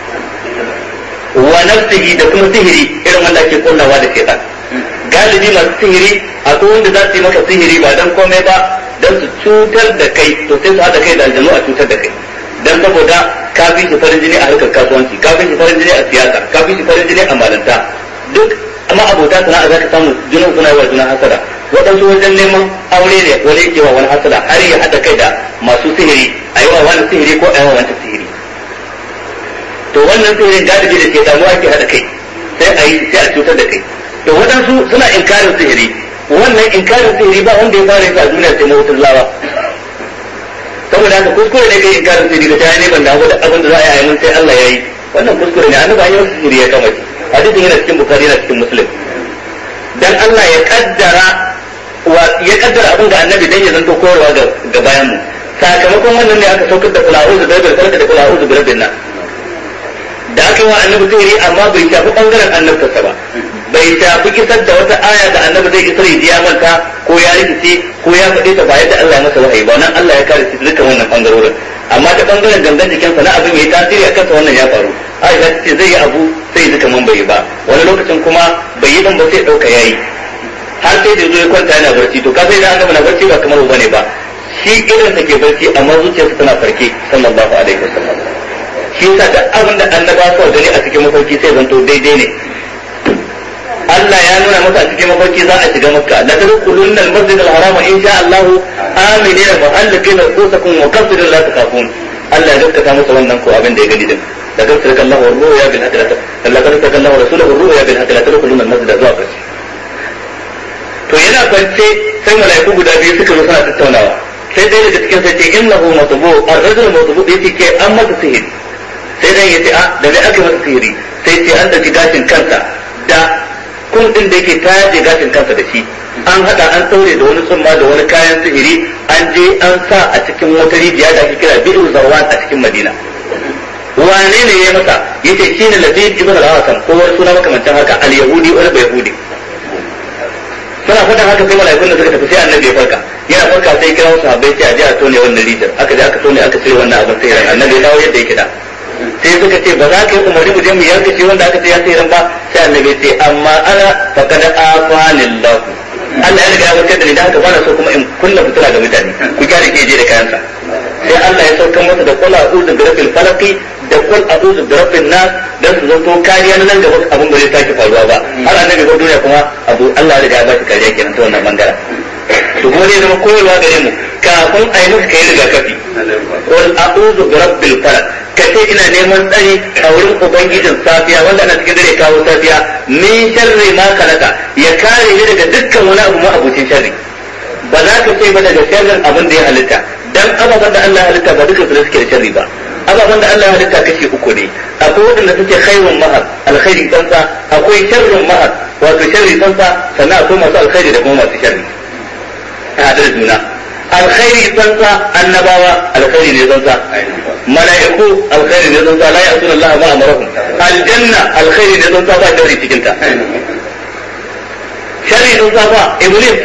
wa nafsihi da kuma sihiri irin wanda ake kullawa da shedan galibi masu sihiri akwai wanda za su yi maka sihiri ba dan komai ba dan su cutar da kai to sai su haɗa kai da aljanu a cutar da kai dan saboda ka fi shi farin jini a harkar kasuwanci ka fi shi farin jini a siyasa ka fi shi farin jini a malanta duk amma abota sana'a zaka samu junan suna yi wa juna hasada waɗansu wajen neman aure ne wani yake wa wani hasada har ya haɗa kai da masu sihiri a yi wa wani sihiri ko a yi wa wani sihiri to wannan sihirin galibi da ke damuwa ke haɗa kai sai a yi sai a cutar da kai to waɗansu suna inkarin sihiri wannan inkarin sihiri ba wanda ya fara yi a duniya sai mawutar lawa saboda haka kuskure ne kai inkarin sihiri da ta ne ban damu da abin da za a yi mun sai Allah ya yi wannan kuskure ne annabi ya yi sihiri ya kama shi hadisin yana cikin bukhari yana cikin muslim dan Allah ya kaddara wa ya kaddara abin da annabi dan ya zanto koyarwa ga ga bayan mu sakamakon wannan ne aka saukar da kula'uzu da bai farka da kula'uzu bi rabbin nas da aka yi wa annabi sihiri amma bai shafi bangaren annabtarsa ba bai shafi kisar da wata aya da annabi zai isar ya manta ko ya rikice ko ya faɗe ta ba yadda Allah ya masa wahayi ba nan Allah ya kare shi dukkan wannan bangarorin amma ta bangaren gangan jikinsa na abin yayi tasiri a kansa wannan ya faru Aisha ce zai yi abu sai duka man bai ba wani lokacin kuma bai yi dan ba sai dauka yayi har sai da zo ya kwanta yana barci to ka sai da annabi na barci ba kamar ba ne ba shi irin sa ke barci amma zuciyarsa tana farke sallallahu alaihi wasallam shi yasa da abin da annaba su gani a cikin mafarki sai zanto daidai ne Allah ya nuna masa a cikin mafarki za a shiga Makka la tadkhulunna al-masjid al-harama in sha Allah aminina muhallikina rusukum wa kafirin la takhafun Allah ya gaskata masa wannan ko abin da ya gani din da gaskata Allah wa ruya bil hadrat Allah gaskata Allah wa rasuluhu ruya bil hadrat tadkhulunna al-masjid zuwa kashi to yana kwance sai malaiku guda biyu suka zo suna tattaunawa sai dai daga cikin sai ce innahu matbu ar-rajul matbu yace ke an masa sihiri sai dai yace a da dai aka masa sihiri sai ce an tafi gashin kansa da kun din da yake taje gashin kansa da shi an hada an saure da wani tsumma da wani kayan sihiri an je an sa a cikin wata rijiya da ake kira bi'u zarwan a cikin Madina wane ne ya masa yace shine Labid ibn al-Asam ko wani suna makamancin haka al-Yahudi wani bai Yahudi suna faɗin haka sai mala'ikun da suka tafi sai annabi ya farka yana farka sai kira wasu sahabbai sai a je a tone wannan rijiyar aka je aka tone aka cire wannan abin sai annabi ya dawo yadda yake da sai suka ce ba za ka yi umarni mu je mu yanka shi wanda aka ce ya sai ba sai annabi ce amma ana faqad afanillah Allah ya riga ya warkar da ni da haka bana so kuma in kunna fitila ga mutane ku kyale ke je da kayansa sai Allah ya saukar masa da qul a'udhu bi rabbil falaq da qul a'udhu bi rabbin nas dan su zanto kariya nan gaba abin ba zai sake faruwa ba har annabi ga duniya kuma abu Allah ya riga ya ba shi kariya kenan ta wannan bangaren to kuma zai zama koyarwa gare mu kafin a yi maka kai rigakafi qul a'udhu bi rabbil falaq kace ina neman tsari a wurin ubangijin safiya wanda ana cikin dare kawo safiya min sharri ma kalaka ya kare ni daga dukkan wani abu ma abucin sharri ba za ka ce ba daga sharrin abin da ya halitta dan ababen da Allah ya halitta ba duka su suke da sharri ba ababen da Allah ya halitta kashi uku ne akwai wadanda suke khairun mahar alkhairi kansa akwai sharrun mahar wato sharri kansa sannan akwai masu alkhairi da kuma masu sharri a da juna alkhairi kansa annabawa alkhairi ne kansa mala'iku alkhairi ne kansa la ya'tuna Allah ma amarahum aljanna alkhairi ne kansa ba sharri cikin ta sharri kansa ba iblis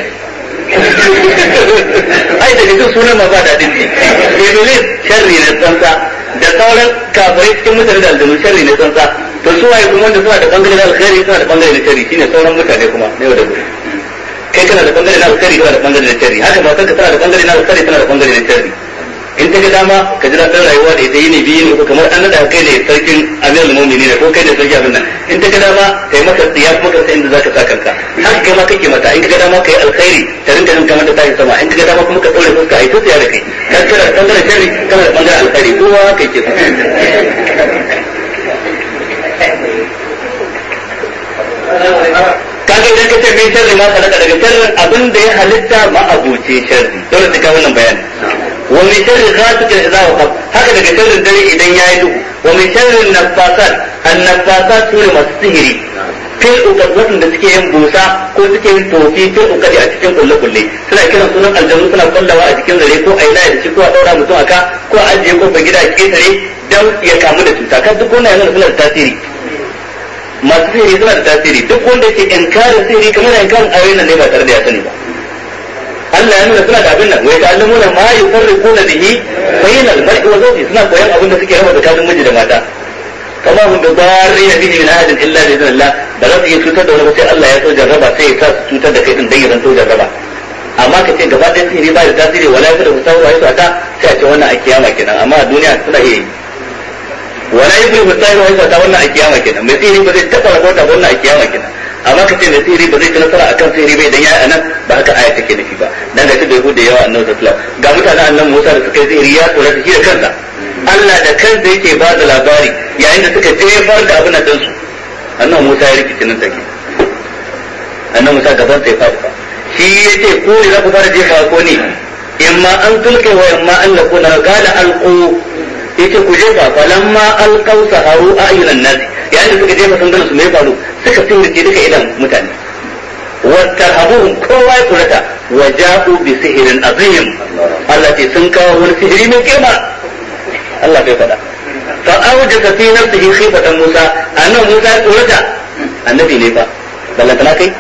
ai da duk sunan ma ba da dinki iblis sharri ne kansa da sauran kafirai cikin mutane da aljanu sharri ne kansa to su waye kuma wanda suna da bangare da alkhairi suna da bangare da sharri shine sauran mutane kuma ne da gobe kai kana da bangare na alkhairi kana da bangare na sharri haka ba kanka tana da bangare na alkhairi tana da bangare na sharri in ta ga dama ka ji daɗin rayuwa da ita yi ne biyu ne ko kamar an naɗa kai ne sarkin amirul mu'minin ko kai ne sarki abin nan in ta ga dama ta yi maka tsiya kuma ka san inda zaka sa kanka haka kai ma kake mata in ka ga dama ka yi alkhairi ta rinka rinka mata tashi sama in ka ga dama kuma ka ɗaure fuska a yi tsiya da kai kan kana da bangaren sharri kana da bangaren alkhairi kowa kai ke sa kaga idan ka ce mai sharri ma ka daga daga sharrin abin da ya halitta ma abuce sharri dole sai ka wannan bayani wa min sharri ghasiqin idza waqab haka daga sharrin dare idan yayi duhu wa min sharri nafasat an-nafasat sune masu sihiri fil uqad da suke yin busa ko suke yin tofi fil uqad a cikin kulle kulle suna kiran sunan aljannu suna kullawa a cikin zare ko aina da shi ko a daura mutum aka ko a ajiye ko ba gida ke tare dan ya kamu da cuta kan duk wannan yana suna da tasiri masu sihiri suna da tasiri duk wanda yake inkarin sihiri kamar inkarin ayoyin nan ne ba tare da ya sani ba Allah ya nuna suna da abin nan wai ta'allamuna ma yufarriquna bihi bainal mar'i wa zawji suna koyan abin da suke raba tsakanin miji da mata kama hum bidarrin bihi min ahadin illa bi idhnillah da za su yi cutar da wani sai Allah ya so jarraba sai ya sa su cutar da kai din dan ya zanto jarraba amma ka ce gaba ɗaya sihiri ba da tasiri wala ya da musawu ya sata sai a ce wannan a kiyama kenan amma a duniya suna iya yi wala yubri musairu wa sata wannan a kiyama kenan mai sihiri ba zai taba rabota ba wannan a kiyama kenan amma kace mai sihiri ba zai ci nasara akan sihiri bai dan yayi anan ba haka aya take nufi ba dan ga bai hude yawa annabi sallallahu alaihi wasallam ga mutanen annabi Musa da suka yi sihiri ya tsora shi da kansa Allah da kansa yake ba da labari yayin da suka jefar da abin nan su annabi Musa ya rikice nan take annabi Musa gaban sai faɗi shi yace ko ne za ku fara jefa ko ne imma an tulke wa imma an lakuna qala alqu yace ku jefa falamma alqaw saharu ayunan nas yayin da suka jefa sandan su mai faru suka sirrice duka idan mutane wattarhabuhum kowa ya kurata waja'u bi sihrin azim Allah ce sun kawo wani sihiri mai girma Allah bai faɗa fa awjasa fi nafsihi khifatan Musa annabi Musa ya kurata annabi ne fa ballantana kai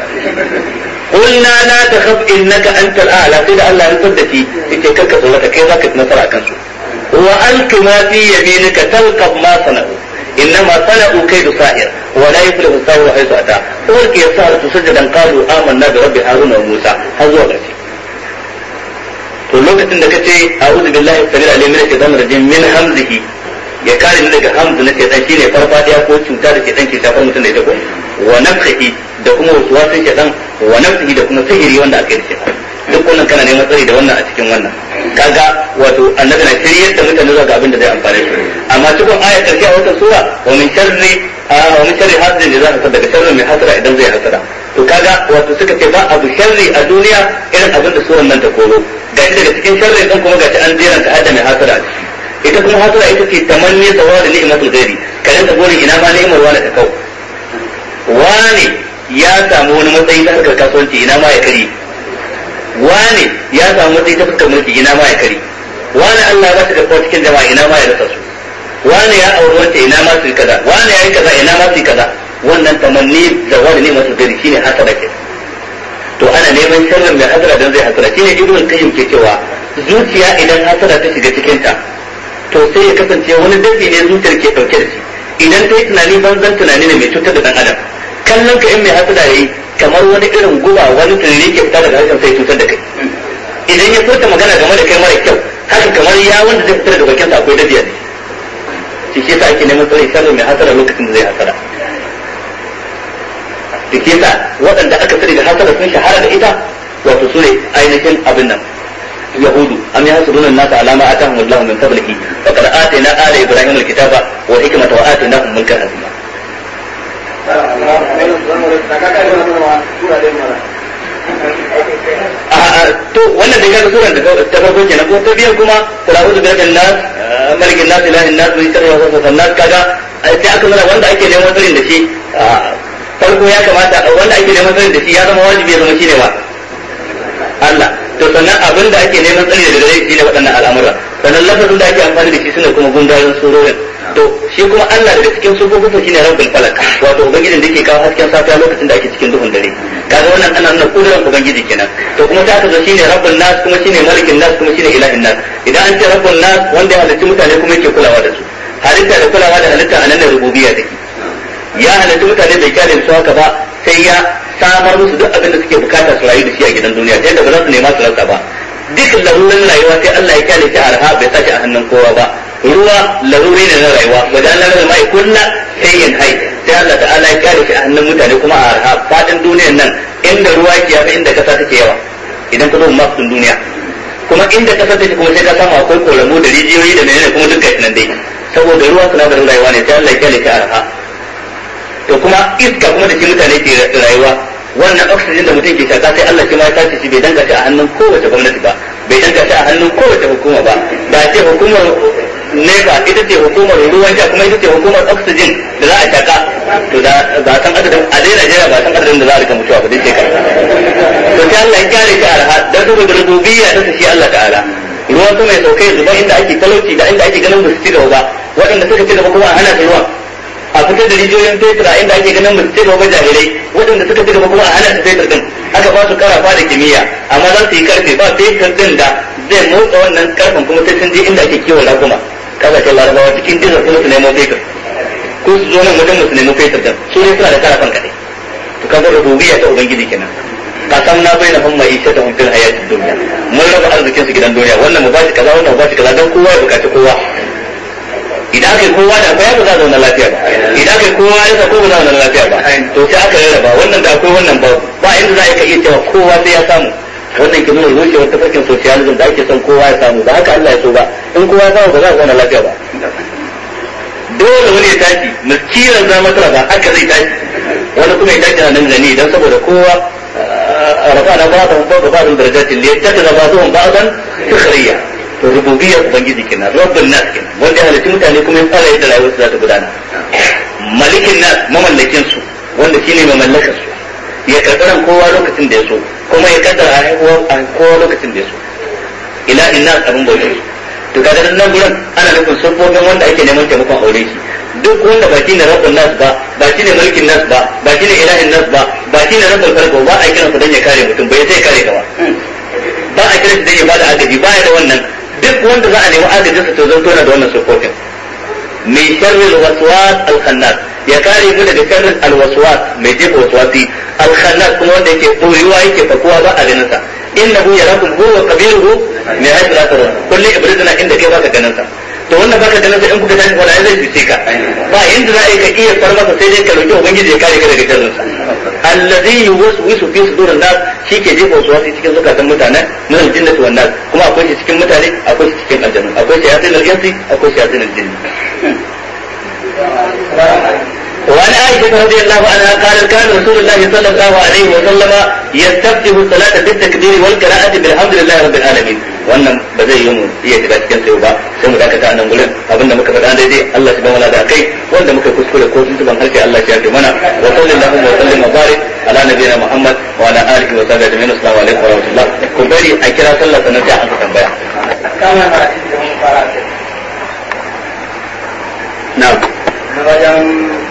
قلنا لا تخف انك انت الاعلى كده الله يصدقي yace karka tsorata kai zaka nasara akan su wa alqi ma fi yaminika talqab ma sana'u انما صنعوا كيد ساحر ولا يفلح الساحر حيث اتى والقي السحرة سجدا قالوا آمنا برب هارون وموسى har zuwa ƙarshe to lokacin da kace a'udhu billahi samil alim min shaitanir rajim min hamzihi ya kare ni daga hamzu na shaitan shine farfadiya ko cuta da shaitan ke shafar mutum da ita ko wa nafsihi da kuma waswasin shaitan wa nafsihi da kuma sihiri wanda aka yi da shaitan duk wannan kana neman tsari da wannan a cikin wannan kaga wato annabi na shiryar da mutane zuwa ga abin da zai amfane su amma cikin ayar karshe a wata sura wa min sharri wa min sharri hasidin da zaka daga sharri mai hasara idan zai hasara to kaga wato suka ce ba abu sharri a duniya irin abin da suran nan ta koro ga shi daga cikin sharri din kuma ga ta an jera ta hada mai hasara a ciki ita kuma hasara ita ce tamanni zawal ni'matul ghairi kadan ta gori ina ma ni'imar wani ta kau wani ya samu wani matsayi ta harkar kasuwanci ina ma ya kari wani ya samu matsayi ta fuskar mulki ina ma ya kari wani Allah ba shi da kowa cikin jama'a ina ma ya rasa su wani ya auri wance ina ma su yi kaza wani ya yi kaza ina ma su yi kaza wannan tamanni zawali ne masu gari shine hasara ke to ana neman sharrin mai hasara dan zai hasara shine ibnu qayyim ke cewa zuciya idan hasara ta shiga cikin ta to sai ya kasance wani dafi ne zuciyar ke dauke da shi idan ta yi tunani banzan tunani ne mai cutar da dan adam kallon ka in mai hasada yayi kamar wani irin guba wani tunani ke fita daga harshen sai cutar da kai idan ya furta magana game da kai mara kyau haka kamar ya wanda zai fitar da bakin sa akwai dabiya ne shi ke sa ake neman tsare sharri mai hasada lokacin da zai hasada da ke sa waɗanda aka sani da hasada sun shahara da ita wato su ne ainihin abin nan yahudu am yahsuduna an-nasa ala ma atahum Allah min fadlihi faqad atayna ala ibrahim al-kitaba wal hikmata wa atainahum mulkan azima to wannan da kaga suran da ta farko kenan ko ta biyan kuma qur'anu da bin nas malikin nas ilahin nas wa sharri wa satan nas kaga sai aka nuna wanda ake neman tsarin da shi farko ya kamata wanda ake neman tsarin da shi ya zama wajibi ya zama shine ba Allah to sannan abin da ake neman tsari daga gare shi ne waɗannan al'amura sannan lafazin da ake amfani da shi sune kuma gundarin surorin to shi kuma Allah daga cikin sufofinsa shine rabbul falak wato ubangijin da yake kawo hasken safiya lokacin da ake cikin duhun dare kaga wannan ana nuna kudurar ubangiji kenan to kuma ta aka zo shine rabbul nas kuma shine malikin nas kuma shine ilahin nas idan an ce rabbul nas wanda ya halicci mutane kuma yake kulawa da su halitta da kulawa da halitta anan ne rububiyya take ya halatta mutane bai kyale su haka ba sai ya samar musu duk abin da suke bukata su rayu da shi a gidan duniya ta yadda ba za su nema su rasa ba. duk larurin rayuwa sai Allah ya kyale shi arha bai sa shi a hannun kowa ba. ruwa laruri ne na rayuwa wajen Allah da mai kulla sai yin hai sai Allah ta'ala ya kyale shi a hannun mutane kuma a arha fadin duniyar nan inda ruwa ke yafi inda kasa take yawa idan ka zo mafin duniya kuma inda kasa take kuma sai ka samu akwai koramu da rijiyoyi da menene kuma duk gashi nan dai saboda ruwa sinadarin rayuwa ne sai Allah ya kyale shi a arha. to kuma iska kuma da shi mutane ke rayuwa wannan oxygen da mutum ke shaka sai Allah shi ma ya tace shi bai danga shi a hannun kowace gwamnati ba bai danga shi a hannun kowace hukuma ba da ce hukumar nefa ita ce hukumar ruwan sha kuma ita ce hukumar oxygen da za a shaka to da ba san adadin a dai Najeriya ba san adadin da za a rika mutuwa ba dai shekara to sai Allah ya kyale shi arha dan saboda rububiyya ta shi Allah ta'ala ruwan sama ya sauke zuba inda ake talauci da inda ake ganin ba su ci gaba ba waɗanda suka ci gaba kuma a hana su ruwan a fitar da rijiyoyin fetur a inda ake ganin musu gaba jahilai waɗanda suka ci gaba kuma a hana su fetur din aka ba su karafa da kimiyya amma za su yi karfe ba fetur din da zai motsa wannan karfen kuma sai sun je inda ake kiwon raguma kasashen larabawa cikin dizar kuma su nemo fetur ko su zo nan wajen musu nemo fetur din su ne suna da karafan kaɗai to kaga rububiyya ta ubangiji kenan kasam na bai na hun mai ishe ta hun fil hayatid dunya mun raba arzikin su gidan duniya wannan mu ba shi kaza wannan mu ba shi kaza dan kowa ya bukaci kowa idan aka yi kowa da akwai ba za a zauna lafiya ba idan aka yi kowa ya ko ba za a zauna lafiya ba to sai aka rarraba wannan da akwai wannan ba ba inda za a iya cewa kowa sai ya samu wannan ke nuna rushewar tafarkin socialism da ake son kowa ya samu ba haka Allah ya so ba in kowa ya samu ba za a zauna lafiya ba dole wani ya tashi miskiran zama tara ba haka zai tashi wani kuma ya tashi nan zani dan saboda kowa rafa na ba ta ba ba da darajatin da ya tashi da ba zuwan ba'dan sukhriya to rububiyyar ubangiji kenan rabbul nas kenan wanda ya halitta mutane kuma ya tsara yadda rayuwar su za ta gudana malikin nas mamallakin su wanda shine mai mallakar su ya karɓi kowa lokacin da ya so kuma ya kaddara haihuwar kowa lokacin da ya so ilahin nas abin bautar su to kaga nan gurin ana nufin sabbobin wanda ake neman taimakon aure shi duk wanda ba shine rabbul nas ba ba shine malikin nas ba ba shine ilahin nas ba ba shine rabbul falaq ba a kiransa dan ya kare mutum bai sai kare ka ba ba a kiransa dan ya bada agaji ba ya da wannan duk wanda za a nemi agajin sa to zan tona da wannan sufofin mai sharril waswas al-khannas ya kare mu daga sharrin al-waswas mai jefa waswasi al-khannas kuma wanda yake boyuwa yake fakuwa ba a ganin sa innahu yarakum huwa qabiluhu min haythu la tarawun kullu ibridna inda kai baka ganin sa to wannan baka ganin sa in kuka tashi wala zai fice ka ba inda za a yi ka iya far masa sai dai ka roki ubangiji ya kare ka daga sharrin sa alladhi yuwaswisu fi sudurin nas shike jefa waswasi cikin zukatan mutane min al-jinnati wan nas kuma akwai shi cikin mutane akwai shi cikin aljanna akwai shayatin al-insi akwai shayatin al-jinn وعن عائشة رضي الله عنها قال كان رسول الله صلى الله عليه وسلم يستفتح الصلاة بالتكبير والقراءة بالحمد لله رب العالمين wannan ba zai yi mu iya shiga cikin sayo ba sai mu dakata a nan gurin abinda muka faɗa daidai Allah shi ba mana da kai wanda muka kuskure ko sun tuban harshe Allah shi ya fi mana wa sallallahu wa sallam wa barik ala nabiyina Muhammad wa ala alihi wa sahbihi ajma'in assalamu alaikum wa rahmatullah ku bari a kira sallah sannan sai an tambaya kama ba cikin fara na'am na wajen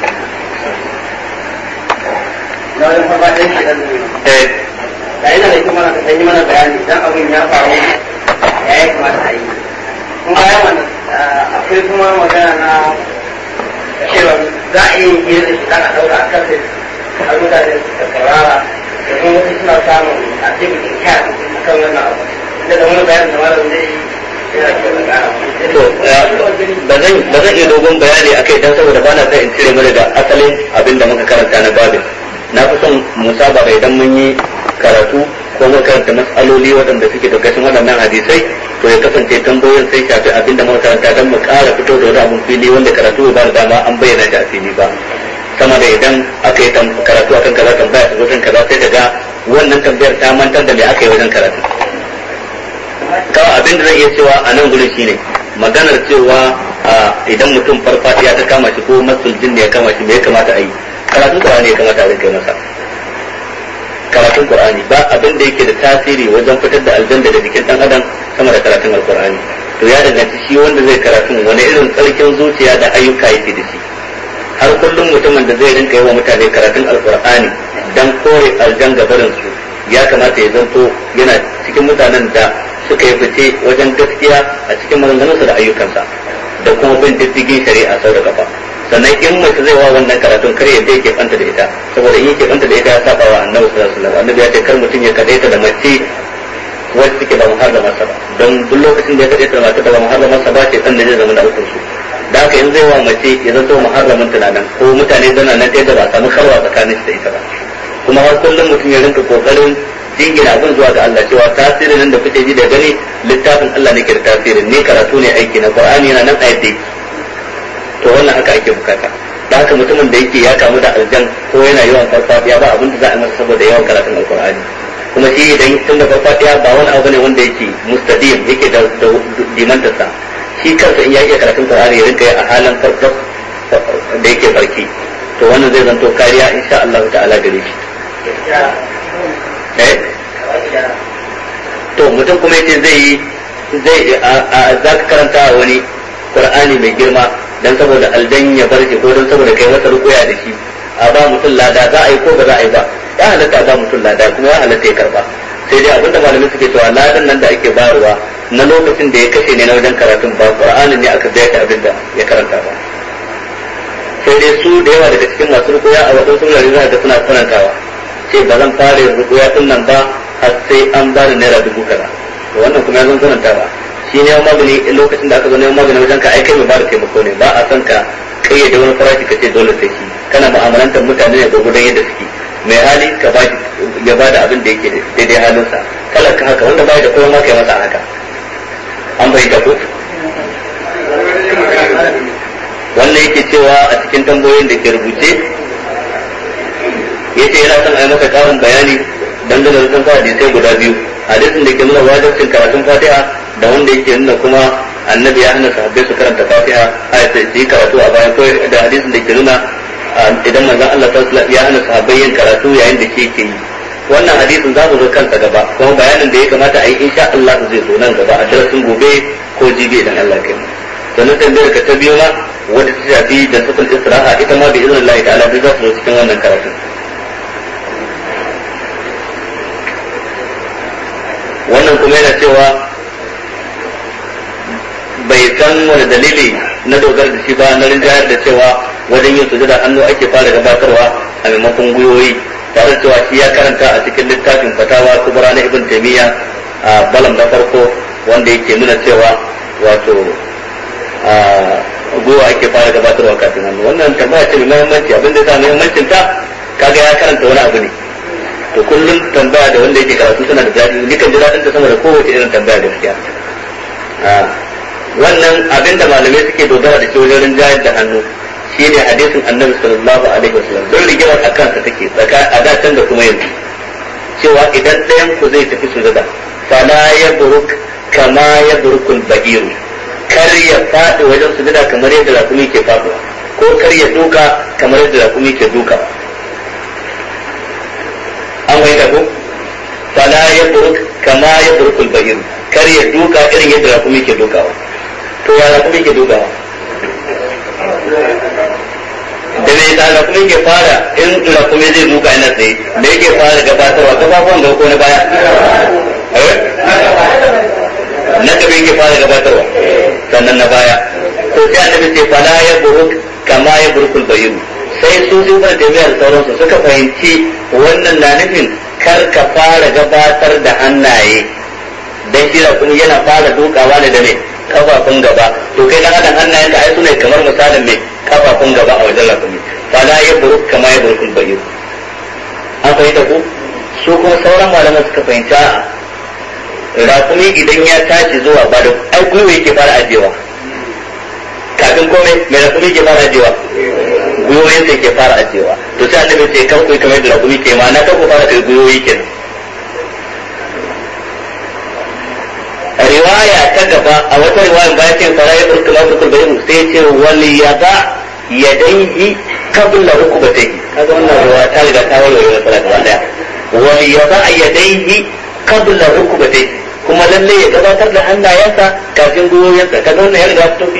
na wajen farfadin shi dan eh da ina da kuma ka sanya mana bayani dan abin ya faru ya yi kamata a yi kuma ya wannan akwai kuma magana na cewa za a yi yin da shi dan a daura a kan sai har mutane da karara da kuma wasu suna samun a cikin kyan a kan wannan abu da da wani bayanin da malam zai yi to ba zan iya dogon bayani akai dan saboda bana sai in cire mu daga asalin abinda muka karanta na babin na fi son musaba idan mun yi karatu ko mun karanta mas'aloli waɗanda suke da kashin waɗannan hadisai to ya kasance tambayoyin sai shafi abinda muka karanta dan mu ƙara fito da wani abun fili wanda karatu ba da dama an bayyana shi a fili ba sama da idan aka yi karatu akan kaza tambaya ta wajen kaza sai daga wannan tambayar ta mantar da me aka yi wajen karatu kawai abin da zan iya cewa a nan gurin shine maganar cewa idan mutum farfadiya ta kama shi ko masul jinni ya kama shi me ya kamata a yi karatun qur'ani ya kamata a rinka masa karatun qur'ani ba abin da yake da tasiri wajen fitar da aljanna da jikin dan adam sama da karatun alqur'ani to ya danganci shi wanda zai karatu wani irin tsarkin zuciya da ayyuka yake da shi har kullum mutumin da zai rinka yi wa mutane karatun alqur'ani dan kore aljan gabarin su ya kamata ya zanto yana cikin mutanen da suka yi fice wajen gaskiya a cikin maganganunsa da ayyukansa da kuma bin diddigin shari'a sau da kafa sannan in mace zai wa wannan karatun kar ya yake fanta da ita saboda in yake fanta da ita ya saba wa annabi sallallahu alaihi wasallam annabi ya ce kar mutum ya kadaita da mace wacce take ba muharrama sa ba don duk lokacin da ya kadaita da mace da ba muharrama sa ba ce san da zai zama da ukun su da haka in zai wa mace ya zanto muharramin tunanin ko mutane zana nan ta yadda ba a samu karwa tsakanin da ita ba kuma har kullum mutum ya rinka kokarin jingina abin zuwa ga Allah cewa tasirin nan da kuke ji da gani littafin Allah ne ke da tasirin ne karatu ne aiki na Qur'ani yana nan ayati to wannan haka ake bukata da haka mutumin da yake ya kamu da aljan ko yana yawan farfadiya ba abin da za a masa saboda yawan karatun alqur'ani kuma shi idan tun da farfadiya ba wani abu ne wanda yake mustadim yake da dimantarsa shi kansa in ya iya karatun qur'ani ya rinka yi a halin farko da yake farki to wannan zai zanto kariya insha Allah ta'ala gare shi eh to mutum kuma yace zai zai za ka karanta wani qur'ani mai girma dan saboda aljan ya bar shi ko dan saboda kai masa rukuya da shi a ba mutum lada za a yi ko ba za a yi ba ya halatta ba mutum lada kuma ya halatta ya karba sai dai abinda malamai suke cewa ladan nan da ake bayarwa na lokacin da ya kashe ne na wajen karatun ba qur'anin ne aka biya ta abin da ya karanta ba sai dai su da yawa daga cikin masu rukuya a wadansu wurare za ga suna tsanantawa sai ba zan fara yin rukuya din nan ba har sai an bani naira dubu kaza to wannan kuma ya zan tsanantawa shi ne magani lokacin da aka zo neman magani wajen ka aikai mai ba da taimako ne ba a san ka kayyade wani farashi ka ce dole sai shi kana mu'amalantar mutane ne gurgurdan yadda suke mai hali ka ba ya ba da abin da yake daidai halinsa kala ka haka wanda bai da kowa ma kai masa haka an bai da ko wannan yake cewa a cikin tambayoyin da ke rubuce yace yana son a yi masa karin bayani dangane da tanfa hadisai guda biyu hadisin da ke nuna wajibcin karatun fatiha da wanda yake nuna kuma annabi ya hana sahabbai su karanta fatiha a su yi karatu a bayan ko da hadisin da ke nuna idan manzon Allah sallallahu alaihi wasallam ya hana sahabbai yin karatu yayin da ke ke yi wannan hadisin za mu zo kansa gaba kuma bayanin da ya kamata a yi insha Allah zai zo nan gaba a darasin gobe ko jibi idan Allah kai sannan tambayar ka ta biyu ma wadda ta shafi da sufin istiraha ita ma bi izinin Allah ta'ala duk za su zo cikin wannan karatun wannan kuma yana cewa bai san wani dalili na dogara da shi ba na rinjayar da cewa wajen yin sujada hannu ake fara gabatarwa a maimakon gwiwoyi tare da cewa shi ya karanta a cikin littafin fatawa kubra na ibn taymiya a balam na farko wanda yake nuna cewa wato a gwiwa ake fara gabatarwa kafin hannu wannan tambaya ce mai muhimmanci abin da ya sa muhimmancin ta kaga ya karanta wani abu ne to kullum tambaya da wanda yake karatu suna da daɗi nikan ji daɗin ta sama da kowace irin tambaya gaskiya wannan abinda malamai suke dogara da shi wajen rinjayar da hannu shine hadisin annabi sallallahu alaihi wasallam don rigimar a kansa take tsaka a dacen da kuma yanzu cewa idan ɗayan ku zai tafi sujada fala yabruk kama yabrukul ba'iru kar ya faɗi wajen sujada kamar yadda rakumi ke faɗuwa ko kar ya duka kamar yadda rakumi ke duka an bai da ku fala yabruk kama yabrukul ba'iru kar ya duka irin yadda rakumi ke dukawa to ya rakumi ke dukawa da mai da rakumi ke fara in rakumi zai duka ina tsaye da yake fara gabatarwa gabafuwan ga ko na baya na gaba yake fara gabatarwa sannan na baya to sai annabi ce fala ya buruk kama ya burkul bayyinu sai su sun fara jami'ar sauransu suka fahimci wannan na nufin kar ka fara gabatar da hannaye dan shi rakumi yana fara dukawa ne da ne kafafun gaba to kai dan adam hannayen ka ai sune kamar misalin mai kafafun gaba a wajen rakumi fala ya buruk kama ya burkul bayyinu an fahimta ku su kuma sauran malaman suka fahimta rakumi idan ya tashi zuwa ba da ai gwiwa yake fara ajewa kafin komai mai rakumi ke fara ajewa gwiwoyin sai ke fara ajewa to sai annabi ce kan ku kamar da rakumi ke ma na kan ku fara da gwiwoyi kenan riwaya ta gaba a wata riwaya bayan ce fara ya burka la burka bayin sai ce wal yada yadayhi qabla rukbatayhi kaga wannan riwaya ta riga ta walwala wannan gaba daya wal yada yadayhi qabla rukbatayhi kuma lalle ya gabatar da hannayensa kafin gwiwoyinsa kaga wannan ya riga ta tafi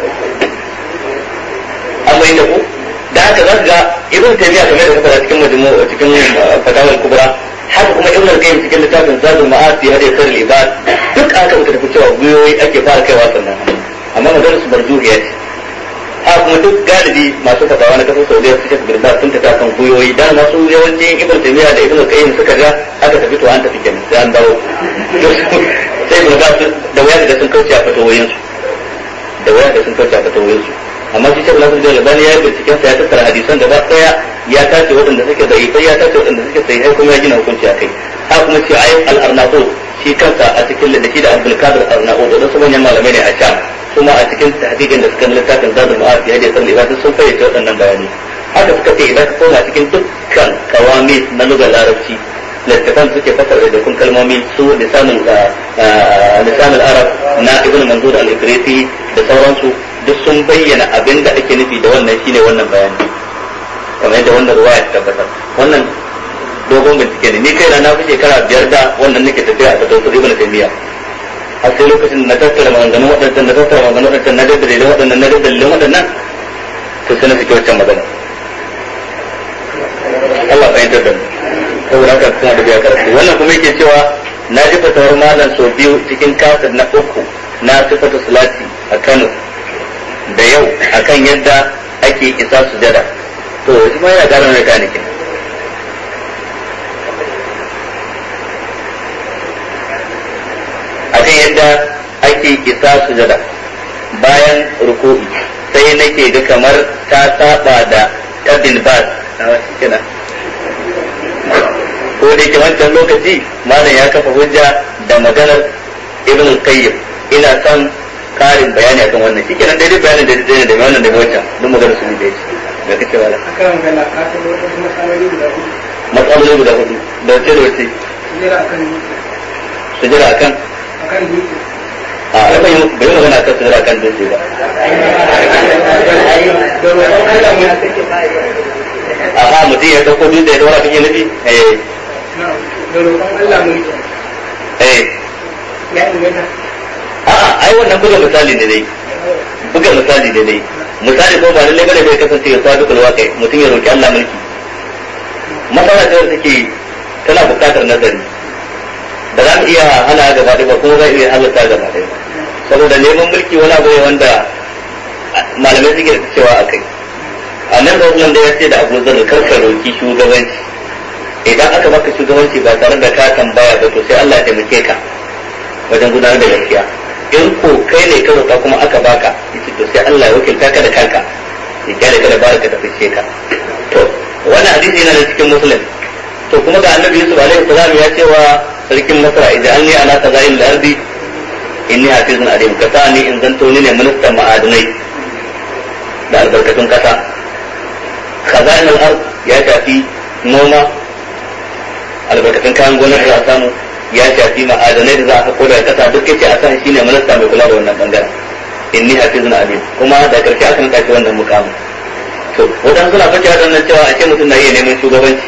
amma inda ku da haka zaka ga ibn taymiya kamar da kuka cikin majmu' cikin fatawal kubra haka kuma ibn al-qayyim cikin littafin zadul ma'ad fi hadi sirr al-ibad duk aka muka tafi cewa gwiwoyi ake fara kaiwa sannan amma maganar su barjuhiya ce ha kuma duk galibi masu fatawa na kasar Saudiya su shafi birba sun tafi akan guyoyi dan masu yawanci Ibn Taymiyyah da Ibn Qayyim suka ga aka tafi to an tafi kenan sai an dawo sai birba da waya da sun kauce a fatawoyin su da waya da sun kauce a fatawoyin su amma shi Sheikh Nasir bin Albani ya yi binciken sa ya tattara hadisan gaba daya ya tace waɗanda suke da ifai ya tace waɗanda suke sai kuma ya gina hukunci akai ha kuma ce ayi al-Arnaud shi kansa a cikin da shi da Abdul Qadir Arnaud da su manyan malamai ne a Sham kuma a cikin tahqiqin da suka littafin Zadul Ma'ad ya da san ibadu sun fayyace waɗannan bayani haka suka ce idan ka koma cikin dukkan kawami na lugar larabci littafan suke fasara da kun kalmomi su lisanul lisanul arab na Ibn Manzur al-Ikriti da sauransu duk sun bayyana abin da ake nufi da wannan shine wannan bayani kamar yadda wannan ruwaya ta tabbatar wannan dogon bincike ne ni kaina na fi shekara biyar da wannan nake tafiya a fatawar Ibn Taymiyyah har sai lokacin da na tattara maganganun waɗannan na tattara maganganun waɗannan na daddare da waɗannan na daddare da waɗannan to sai na fike wancan magana Allah fahimtar da mu saboda haka suna da biya karatu wannan kuma yake cewa na ji fatawar malam sau biyu cikin kasar na uku na sifatu salati a Kano da yau akan yadda ake isa sujada to shi ma yana ƙara mai kaniki akan yadda ake isa sujada bayan ruku'i sai nake ga kamar ta saba da tabin bas kenan ko da yake wancan lokaci malam ya kafa hujja da maganar Ibn al-Qayyim ina son karin bayani akan wannan shi kenan daidai bayanin da daidai da wannan da wancan duk maganar su ne da yake da kace wala akan magana ka san wasu matsaloli guda hudu matsaloli guda hudu da wace da wace sujira akan sujira akan akan dutse a bai bai magana akan sujira akan dutse ba amma mutum ya dauko dutse ya dora kake nufi eh da roƙon Allah mulki eh ya inganta a'a ai wannan buga misali ne dai buga misali ne dai misali ko ba lalle bane bai kasance ya sadu kulwa kai mutum ya roki Allah mulki masala ce wanda take tana buƙatar nazari da za mu iya hana gaba ɗaya ba kuma za iya halatta gaba ɗaya saboda neman mulki wani abu ne wanda malamai suke cewa a kai annan da wannan da ya ce da Abu Zar karka roki shugabanci idan aka baka shugabanci ba tare da ka tambaya ba to sai Allah ya taimake ka wajen gudanar da gaskiya in ko kai ne ka roka kuma aka baka yace to sai Allah ya wakilta ka da kanka ya kyale ka da baraka ta fice ka to wannan hadisi yana da cikin muslim to kuma ga annabi Yusuf alaihi salam ya ce wa sarkin Masra ijalni ala qazail al-ardi inni hafizun alim ka sani in zanto ni ne ministan ma'adinai da albarkatun kasa qazail al-ard ya shafi noma albarkatun kayan gonar da za a samu ya shafi ma'adanai da za a koda da kasa duk yace a san shine minista mai kula da wannan bangaren inni hafizun alim kuma da karshe aka nada shi wannan mukamin to wadan suna fice da wannan cewa ake mutum na iya neman shugabanci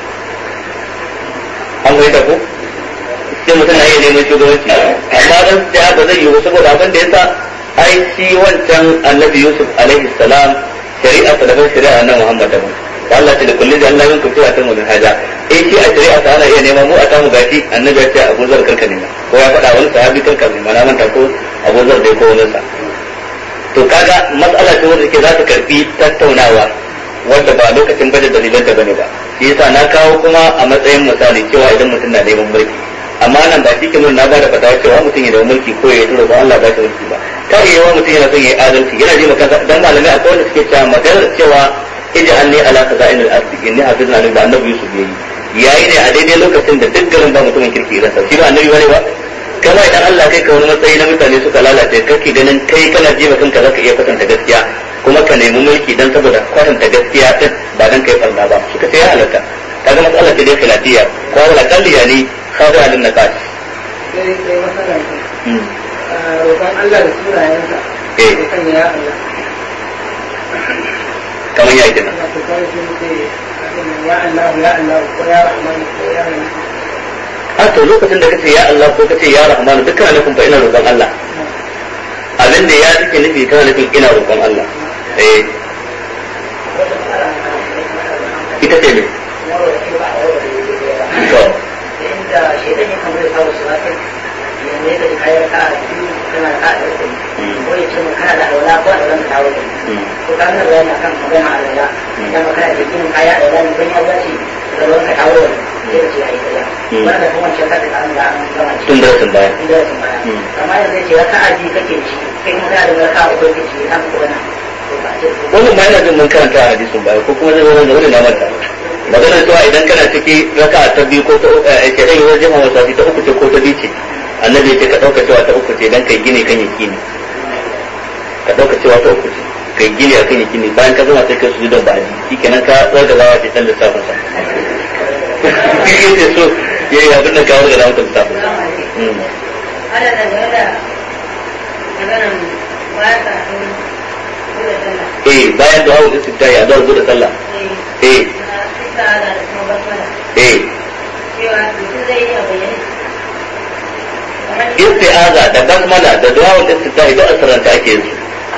an wai da ko sai mutum na iya neman shugabanci amma dan sai ba zai yi ba saboda abin da yasa ai shi wancan annabi Yusuf alaihi salam shari'a ta daban shari'a na Muhammad daban Allah ta da kulli da Allah yin kutura ta mun haja eh shi a shari'a ta ana iya neman mu a samu gashi annabi ya ce Abu Zar karka nema ko ya faɗa wani sahabi karka nema na manta ko Abu Zar dai ko wani sa to kaga matsala ce wanda ke za ta karbi tattaunawa wanda ba lokacin bada dalilan ta bane ba shi yasa na kawo kuma a matsayin misali cewa idan mutum na neman mulki amma nan ba shi ke mun na ba da fatawa cewa mutum ya da mulki ko ya tura ba Allah ba shi mulki ba ta iya wa mutum yana son ya yi adalci yana ji maka dan malamai akwai wanda suke cewa maganar cewa ij'alni ala khaza'in al-ardi inni hafizun alim da annabi Yusuf yayi yayi ne a daidai lokacin da duk garin ba mutumin kirki irin sa shi ba annabi bane ba kama idan Allah kai ka wani matsayi na mutane suka lalace kake ganin kai kana jiba kanka zaka iya kwatanta gaskiya kuma ka nemi mulki dan saboda kwatanta gaskiya din ba dan kai farna ba suka ce ya halatta kaga matsalar ce dai khilafiyya ko wala kalliya ne khada alin naqash sai sai masala roƙon Allah da sunayensa eh kan ya Allah kamar ya kenan ya Allah ya Allah ko ya Rahman ko ya Rahman a to lokacin da kace ya Allah ko kace ya Rahman duk kana nufin fa ina roƙon Allah abin da ya take nufi kana nufin ina roƙon Allah eh ita ce ne to inda shi da yake kamar da wasu lafiya ne da kayar ka kana ka da ko ya ce kana da wala ko da kawo da ko ka ga bayani akan magana alwala idan ka kana cikin kaya da wani ban ya zaci da ruwan ka kawo da sai ce ai kaza wanda kuma wancan ka da an ga an gama tun da sun baya tun da sun baya amma yanzu ce ka aji kake ci kai kuma da da ka ko kake ci an ko wannan wannan ma yana jin mun karanta a hadisin baya ko kuma zai zo da wani na manta maganar cewa idan kana ciki raka ta biyu ko ta ke dai wajen jama'a wasa ta uku ce ko ta biyu ce annabi ya ce ka dauka cewa ta uku ce dan kai gine kan yaki ne ka dauka cewa ta uku ce kai gine a kan yaki ne bayan ka zama sai ka su don ba'adi shikenan ka tsaya da bawa ce san lissafin sa kike ce so yayi abin da ka warga da mutum lissafin sa ana da da maganar bayan ka eh bayan da hawo istifta ya da rubuta sallah eh eh isti'aza da basmala da du'a istifta da asranta ake yin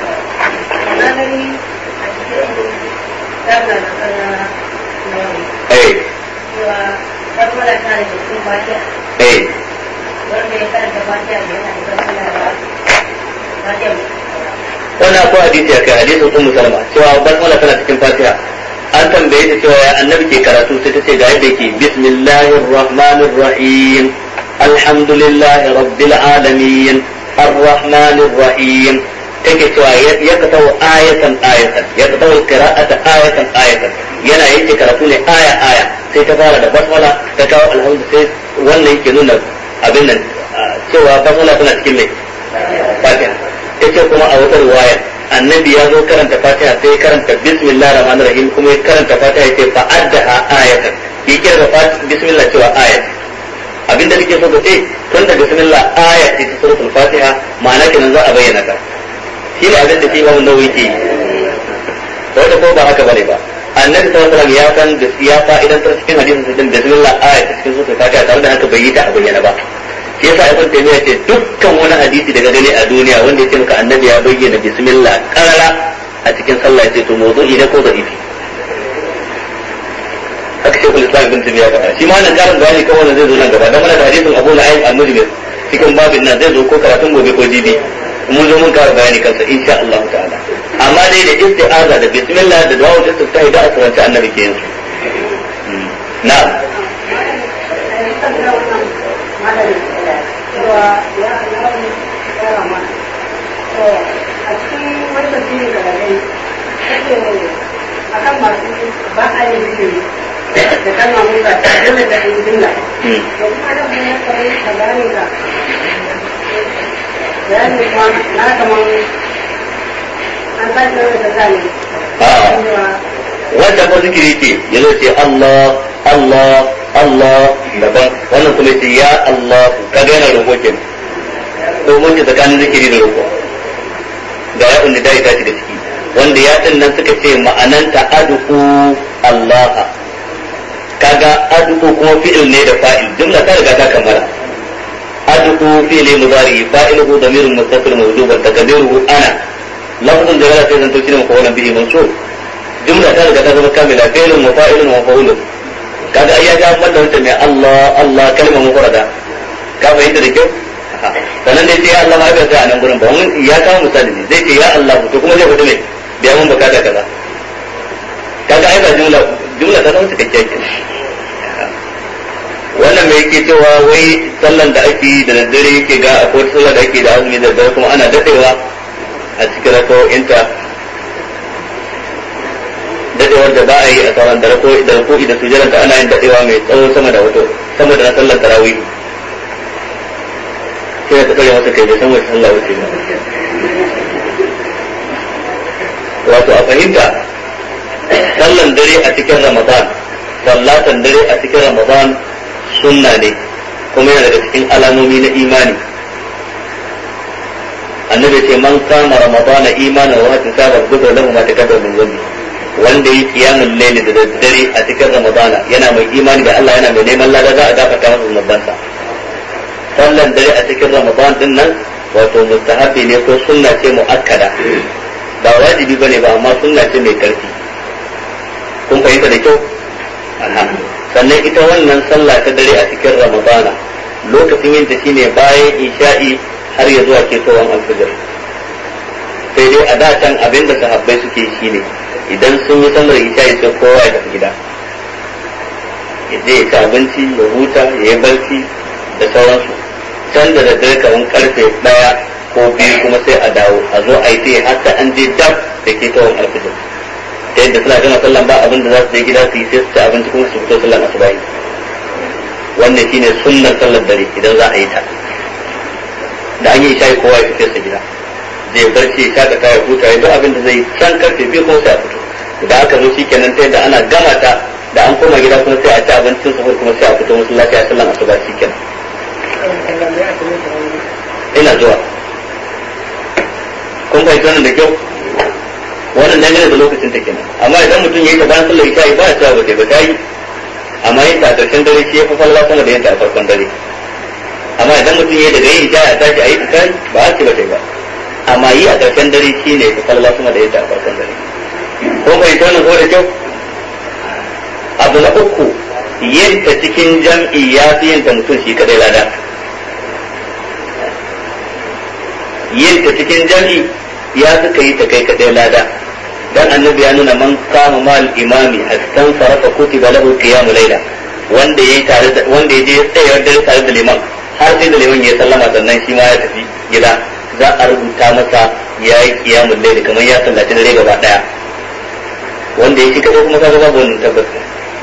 eh eh wannan akwai hadisi akai hadisin ummu salama cewa basmala tana cikin fatiha an tambaye ta cewa ya annabi ke karatu sai ta ce ga yadda yake bismillahir rahmanir rahim alhamdulillahi rabbil alamin arrahmanir rahim take cewa ya ka tawo ayatan ayatan ya ka tawo qira'ata ayatan ayatan yana yake karatu ne aya aya sai ta fara da basmala ta kawo alhamdu sai wannan yake nuna abin nan cewa basmala tana cikin mai fatiha yace kuma a wata riwaya annabi ya zo karanta fatiha sai karanta bismillahir rahmanir rahim kuma ya karanta fatiha yace fa addaha ayatan yake da bismillah cewa ayat abinda nake so ka ce tun da bismillah ayat ce ta suratul fatiha ma'ana kenan za a bayyana ta shi ne abin da shi Imam Nawawi ke wanda ko ba haka bane ba annabi sallallahu alaihi wasallam ya san da ya fa'idan ta cikin hadisin sai bismillah ayat cikin suratul fatiha tare da haka bai yi ta a bayyana ba shi yasa ibn taymiya ce dukkan wani hadisi daga gani a duniya wanda yake maka annabi ya bayyana bismillah karara a cikin sallah yace to mawdu'i ne ko da'ifi haka shi kullu islam ibn taymiya ba shi ma nan karin bayani kan wannan zai zo nan gaba dan mana da hadisin Abu Nu'aym al-Mujmir cikin babin nan zai zo ko karatun gobe ko jibi mun zo mun kara bayani kansa insha Allah ta'ala amma dai da isti'aza da bismillah da du'a da istiftahi da asranta annabi ke yin su na'am a cikin wani tafiyar da gari ake a kan masu ba a yi zikiri da kalma musa dole da yi dinga da kuma da kuma ya kare da gane ka bayani kuma na kaman an san da wata zane wanda ko zikiri ke yanzu ce Allah Allah Allah daban wannan kuma ce ya Allah ka ga yana roƙo ke ko mun ji tsakanin zikiri da roƙo ga ya unni dai ta da ciki wanda ya din nan suka ce ma'ananta ad'u Allah kaga ad'u kuma fi'il ne da fa'il jumla ta riga ta kammala ad'u fi'il mudari fa'iluhu damirun mustatir mawjuban taqdiruhu ana lafzun da yana sai zanto shine ko wannan bihi mansub jumla ta riga ta zama kamila fi'ilun wa fa'ilun wa fa'ulun kaga ai ya ga amma da wancan ne Allah Allah kalma mufrada ka fahimta da kyau sannan dai sai Allah ma ya tsaya a nan gurin ba mun ya kawo misali ne zai ce ya Allah to kuma zai fito ne biya mun bukata kaza kaga ai ba jumla jumla ta zama cikakke ke wannan mai yake cewa wai sallan da ake yi da daddare yake ga akwai sallar da ake da azumi da daddare kuma ana dadewa a cikin rakawoyinta dadewar da ba a yi a sauran da rako da rako da sujaran ta ana yin dadewa mai tsawo sama da wato sama da na sallar tarawih sai ta kare masa kai da san wata sallah wace ba wato a fahimta sallan dare a cikin ramadan sallatan dare a cikin ramadan sunna ne kuma yana daga cikin alamomi na imani annabi ce man kama ramadana imanan wa ihtisaban ghufira lahu ma taqaddama min dhanbi wanda yi qiyamul layl da daddare a cikin ramadana yana mai imani da Allah yana mai neman lada za a gafarta masa zunubansa sallan dare a cikin ramadan din nan wato mustahabi ne ko sunna ce muakkada ba wajibi bane ba amma sunna ce mai karfi kun fahimta da kyau sannan ita wannan sallah ta dare a cikin ramadana lokacin yin ta shine bayan isha'i har ya zuwa ketowar alfajir sai dai a da can abin da sahabbai suke shi ne idan sun yi sallar isha sai kowa ya tafi gida ya je ya ci abinci ya huta ya yi barci da sauransu can da daddare kamar karfe daya ko biyu kuma sai a dawo a zo a yi ta har sai an je dab da ke tawon alfijir ta yadda suna gama sallan ba abin da za su je gida su yi sai su ci abinci kuma su fito sallan asubahi wannan shine sunnar sallar dare idan za a yi ta da an yi shayi kowa ya fice sa gida zai barci ya shaka ya huta ya duk abin da zai can karfe biyu kuma sai a fito da aka zo shi kenan ta yadda ana gama ta da an koma gida kuma sai a ci abincin sahur kuma sai a fito masallaci a sallan asuba shi kenan ina zuwa kun fahimci wannan da kyau wannan dangane da lokacin ta kenan amma idan mutum ya yi ta bayan sallar isha ba ya cewa ba ba ta yi amma yin ta a ƙarshen dare shi ya fi falla sama da yin ta a farkon dare amma idan mutum ya yi daga yin isha ya tashi a yi ta kai ba a ce ba ta yi ba amma yi a ƙarshen dare shi ne ya fi falla sama da yin ta a farkon dare kun fahimci wannan ko da kyau abu na uku yin ta cikin jam'i ya fi yin ta mutum shi kadai lada yin ta cikin jam'i ya fi ka yi ta kai kadai lada dan annabi ya nuna man kama mal imami hastan farafa kutiba lahu qiyamul layla wanda yayi tare da wanda yaje tsayar dare tare da liman har sai da liman ya sallama sannan shi ma ya tafi gida za a rubuta masa yayi qiyamul layla kamar ya sallaci dare gaba daya wanda yake kadai kuma kaga babu wannan tabbata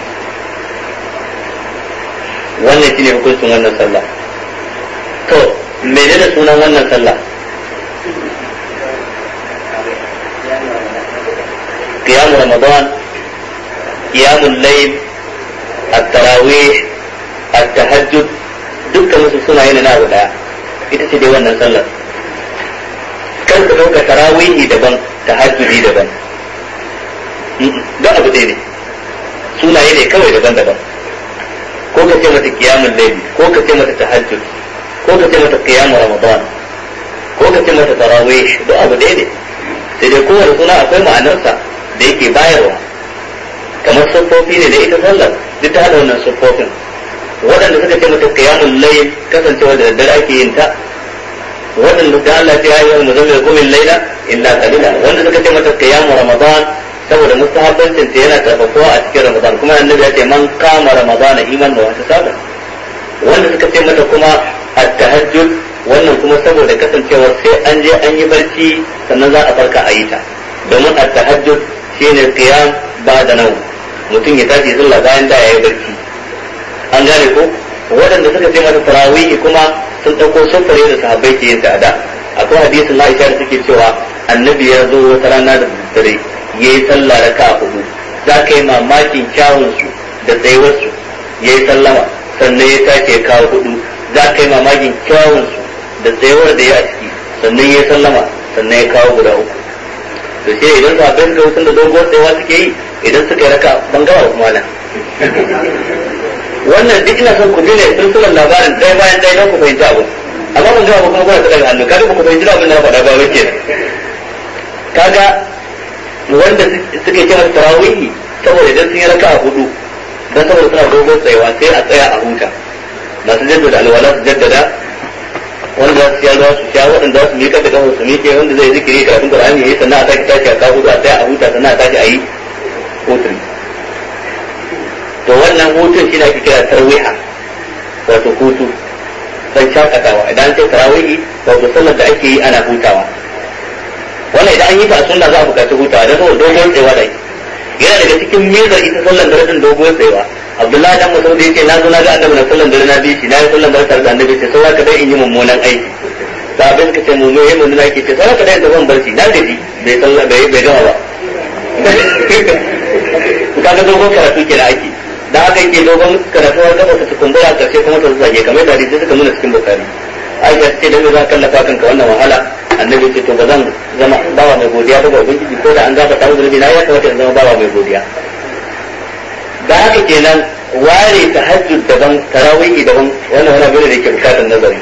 wannan shine hukuncin wannan sallah to menene sunan wannan sallah قيام رمضان قيام الليل التراويح التهجد dukkan su suna yin na guda ita ce dai wannan sallar kan ka dauka tarawihi daban tahajjudi daban da abu ɗaya ne sunaye ne kawai daban-daban ko ka ce mata qiyamul layl ko ka ce mata tahajjud ko ka ce mata qiyam ramadan ko ka ce mata tarawih da abu ɗaya ne sai dai kowane suna akwai ma'anarsa da yake bayarwa kamar siffofi ne da ita sallar duk ta hada wannan siffofin waɗanda suka ce mata qiyamul layl kasancewa da daddare ake yin ta waɗanda da Allah ya yi wa muzammil qumil layla illa qalila wanda suka ce mata qiyam ramadan saboda mustahabbancin ta yana karfafuwa a cikin ramadan kuma annabi ya ce man kama ramadan iman wa ihtisaban wanda suka ce mata kuma at-tahajjud wannan kuma saboda kasancewar sai an je an yi barci sannan za a farka a yi ta domin at-tahajjud shine qiyam ba'da nawm mutum ya tashi sallah bayan da yayi barci an gane ko waɗanda suka ce mata tarawih kuma sun dauko sufure da sahabbai ke yin ta da akwai hadisin Aisha da take cewa annabi ya zo wata rana da dare yayi sallah raka'a hudu za ka yi mamakin kyawun su da tsayuwar su yayi sallama sannan ya tashi ya kawo hudu za ka yi mamakin kyawun su da tsayuwar da ya a ciki sannan ya sallama sannan ya kawo guda uku to sai idan sahabbai suka wuce da dogon tsayawa suke yi idan suka yi raka bangawa kuma nan wannan duk ina son ku ji ne sulsulan labarin ɗaya bayan ɗaya don ku fahimci abu amma kun gaba kuma kuna ta daga hannu kaga ba ku fahimci abin da na faɗa ba wace kaga wanda suke kira tarawihi saboda idan sun yi raka a hudu dan saboda suna dogon tsayawa sai a tsaya a huta masu jaddada alwala su jaddada wanda su ya zuwa su sha waɗanda su miƙa da kawai su miƙe wanda zai zikiri karatun Qur'ani yayi sannan a sake tashi a kawo hudu a tsaya a huta sannan a tashi a yi hutun to wannan hutun shi ne ake kira tarwiha wato hutu dan shakatawa idan sai tarawihi wato sallar da ake yi ana hutawa wannan idan an yi ta a sunna za a buƙaci hutawa dan saboda dogon tsayawa da yana daga cikin mizar ita sallar da rashin dogon tsayawa Abdullahi dan Mas'ud yace na zo na ga annabi na sallan dare na bi shi na yi sallan dare tare da annabi ce saura ka dai in yi mummunan aiki sabin ka ce mummunan yayin mummunan aiki ce saura ka dai da zan barci na gaji bai sallah bai bai gama ba kaga dogon karatu kenan aiki da haka yake dogon karatu har gaba ta kumbura karshe kuma ta zage kamar da hadisi suka nuna cikin Bukhari Aisha ce dan za ka kallafa kanka wannan wahala annabi ce to ba zan zama bawa mai godiya ba ga ubangiji ko da an gaba ta zurbi na ya kamata in zama bawa mai godiya da haka kenan ware tahajjud daban tarawihi daban wannan wani abin da yake bukatar nazari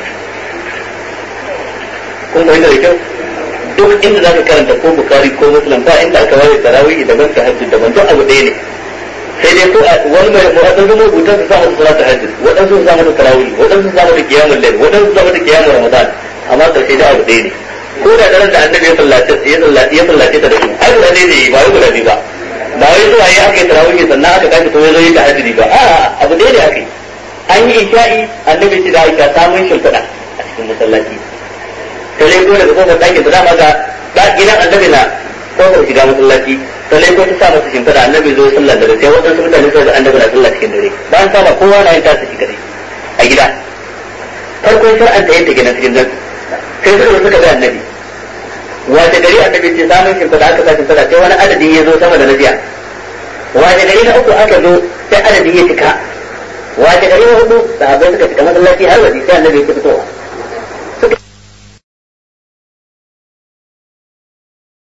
kun bayyana da kyau duk inda zaka karanta ko Bukhari ko Muslim ba inda aka ware tarawihi daban tahajjud daban duk abu ɗaya ne sai dai ko wani mai wadansu rubuta su samu salatu tahajjud wadansu su samu tarawih wadansu su samu qiyamul layl wadansu su samu qiyamul ramadan amma karshe da abu ɗaya ne ko da daren da annabi ya sallace ya sallace ya sallace ta da shi ai guda ne ne ba wai guda biyu ba ba wai zuwa yi aka yi tarawih sannan aka tashi to ya zo yi tahajjudi ba a abu dai ne aka yi an yi isha'i annabi ce da aisha samun shimfiɗa a cikin masallaci sai ko daga kofar ɗakin da dama ga gidan annabi na kofar shiga masallaci sai ko ta sa masa shimfiɗa annabi zo sallar dare sai wadansu mutane sai da annabi na sallah cikin dare bayan saba kowa na yin tasa shi kadai a gida farkon shar'an da yadda gina cikin nan sai suka suka ga annabi wace gari annabi ce samun shimfiɗa aka sa shimfiɗa sai wani adadin ya zo sama da na jiya wace gari na uku aka zo sai adadin ya cika wace gari na hudu sahabbai suka fita masallaci har waje sai annabi ya fitowa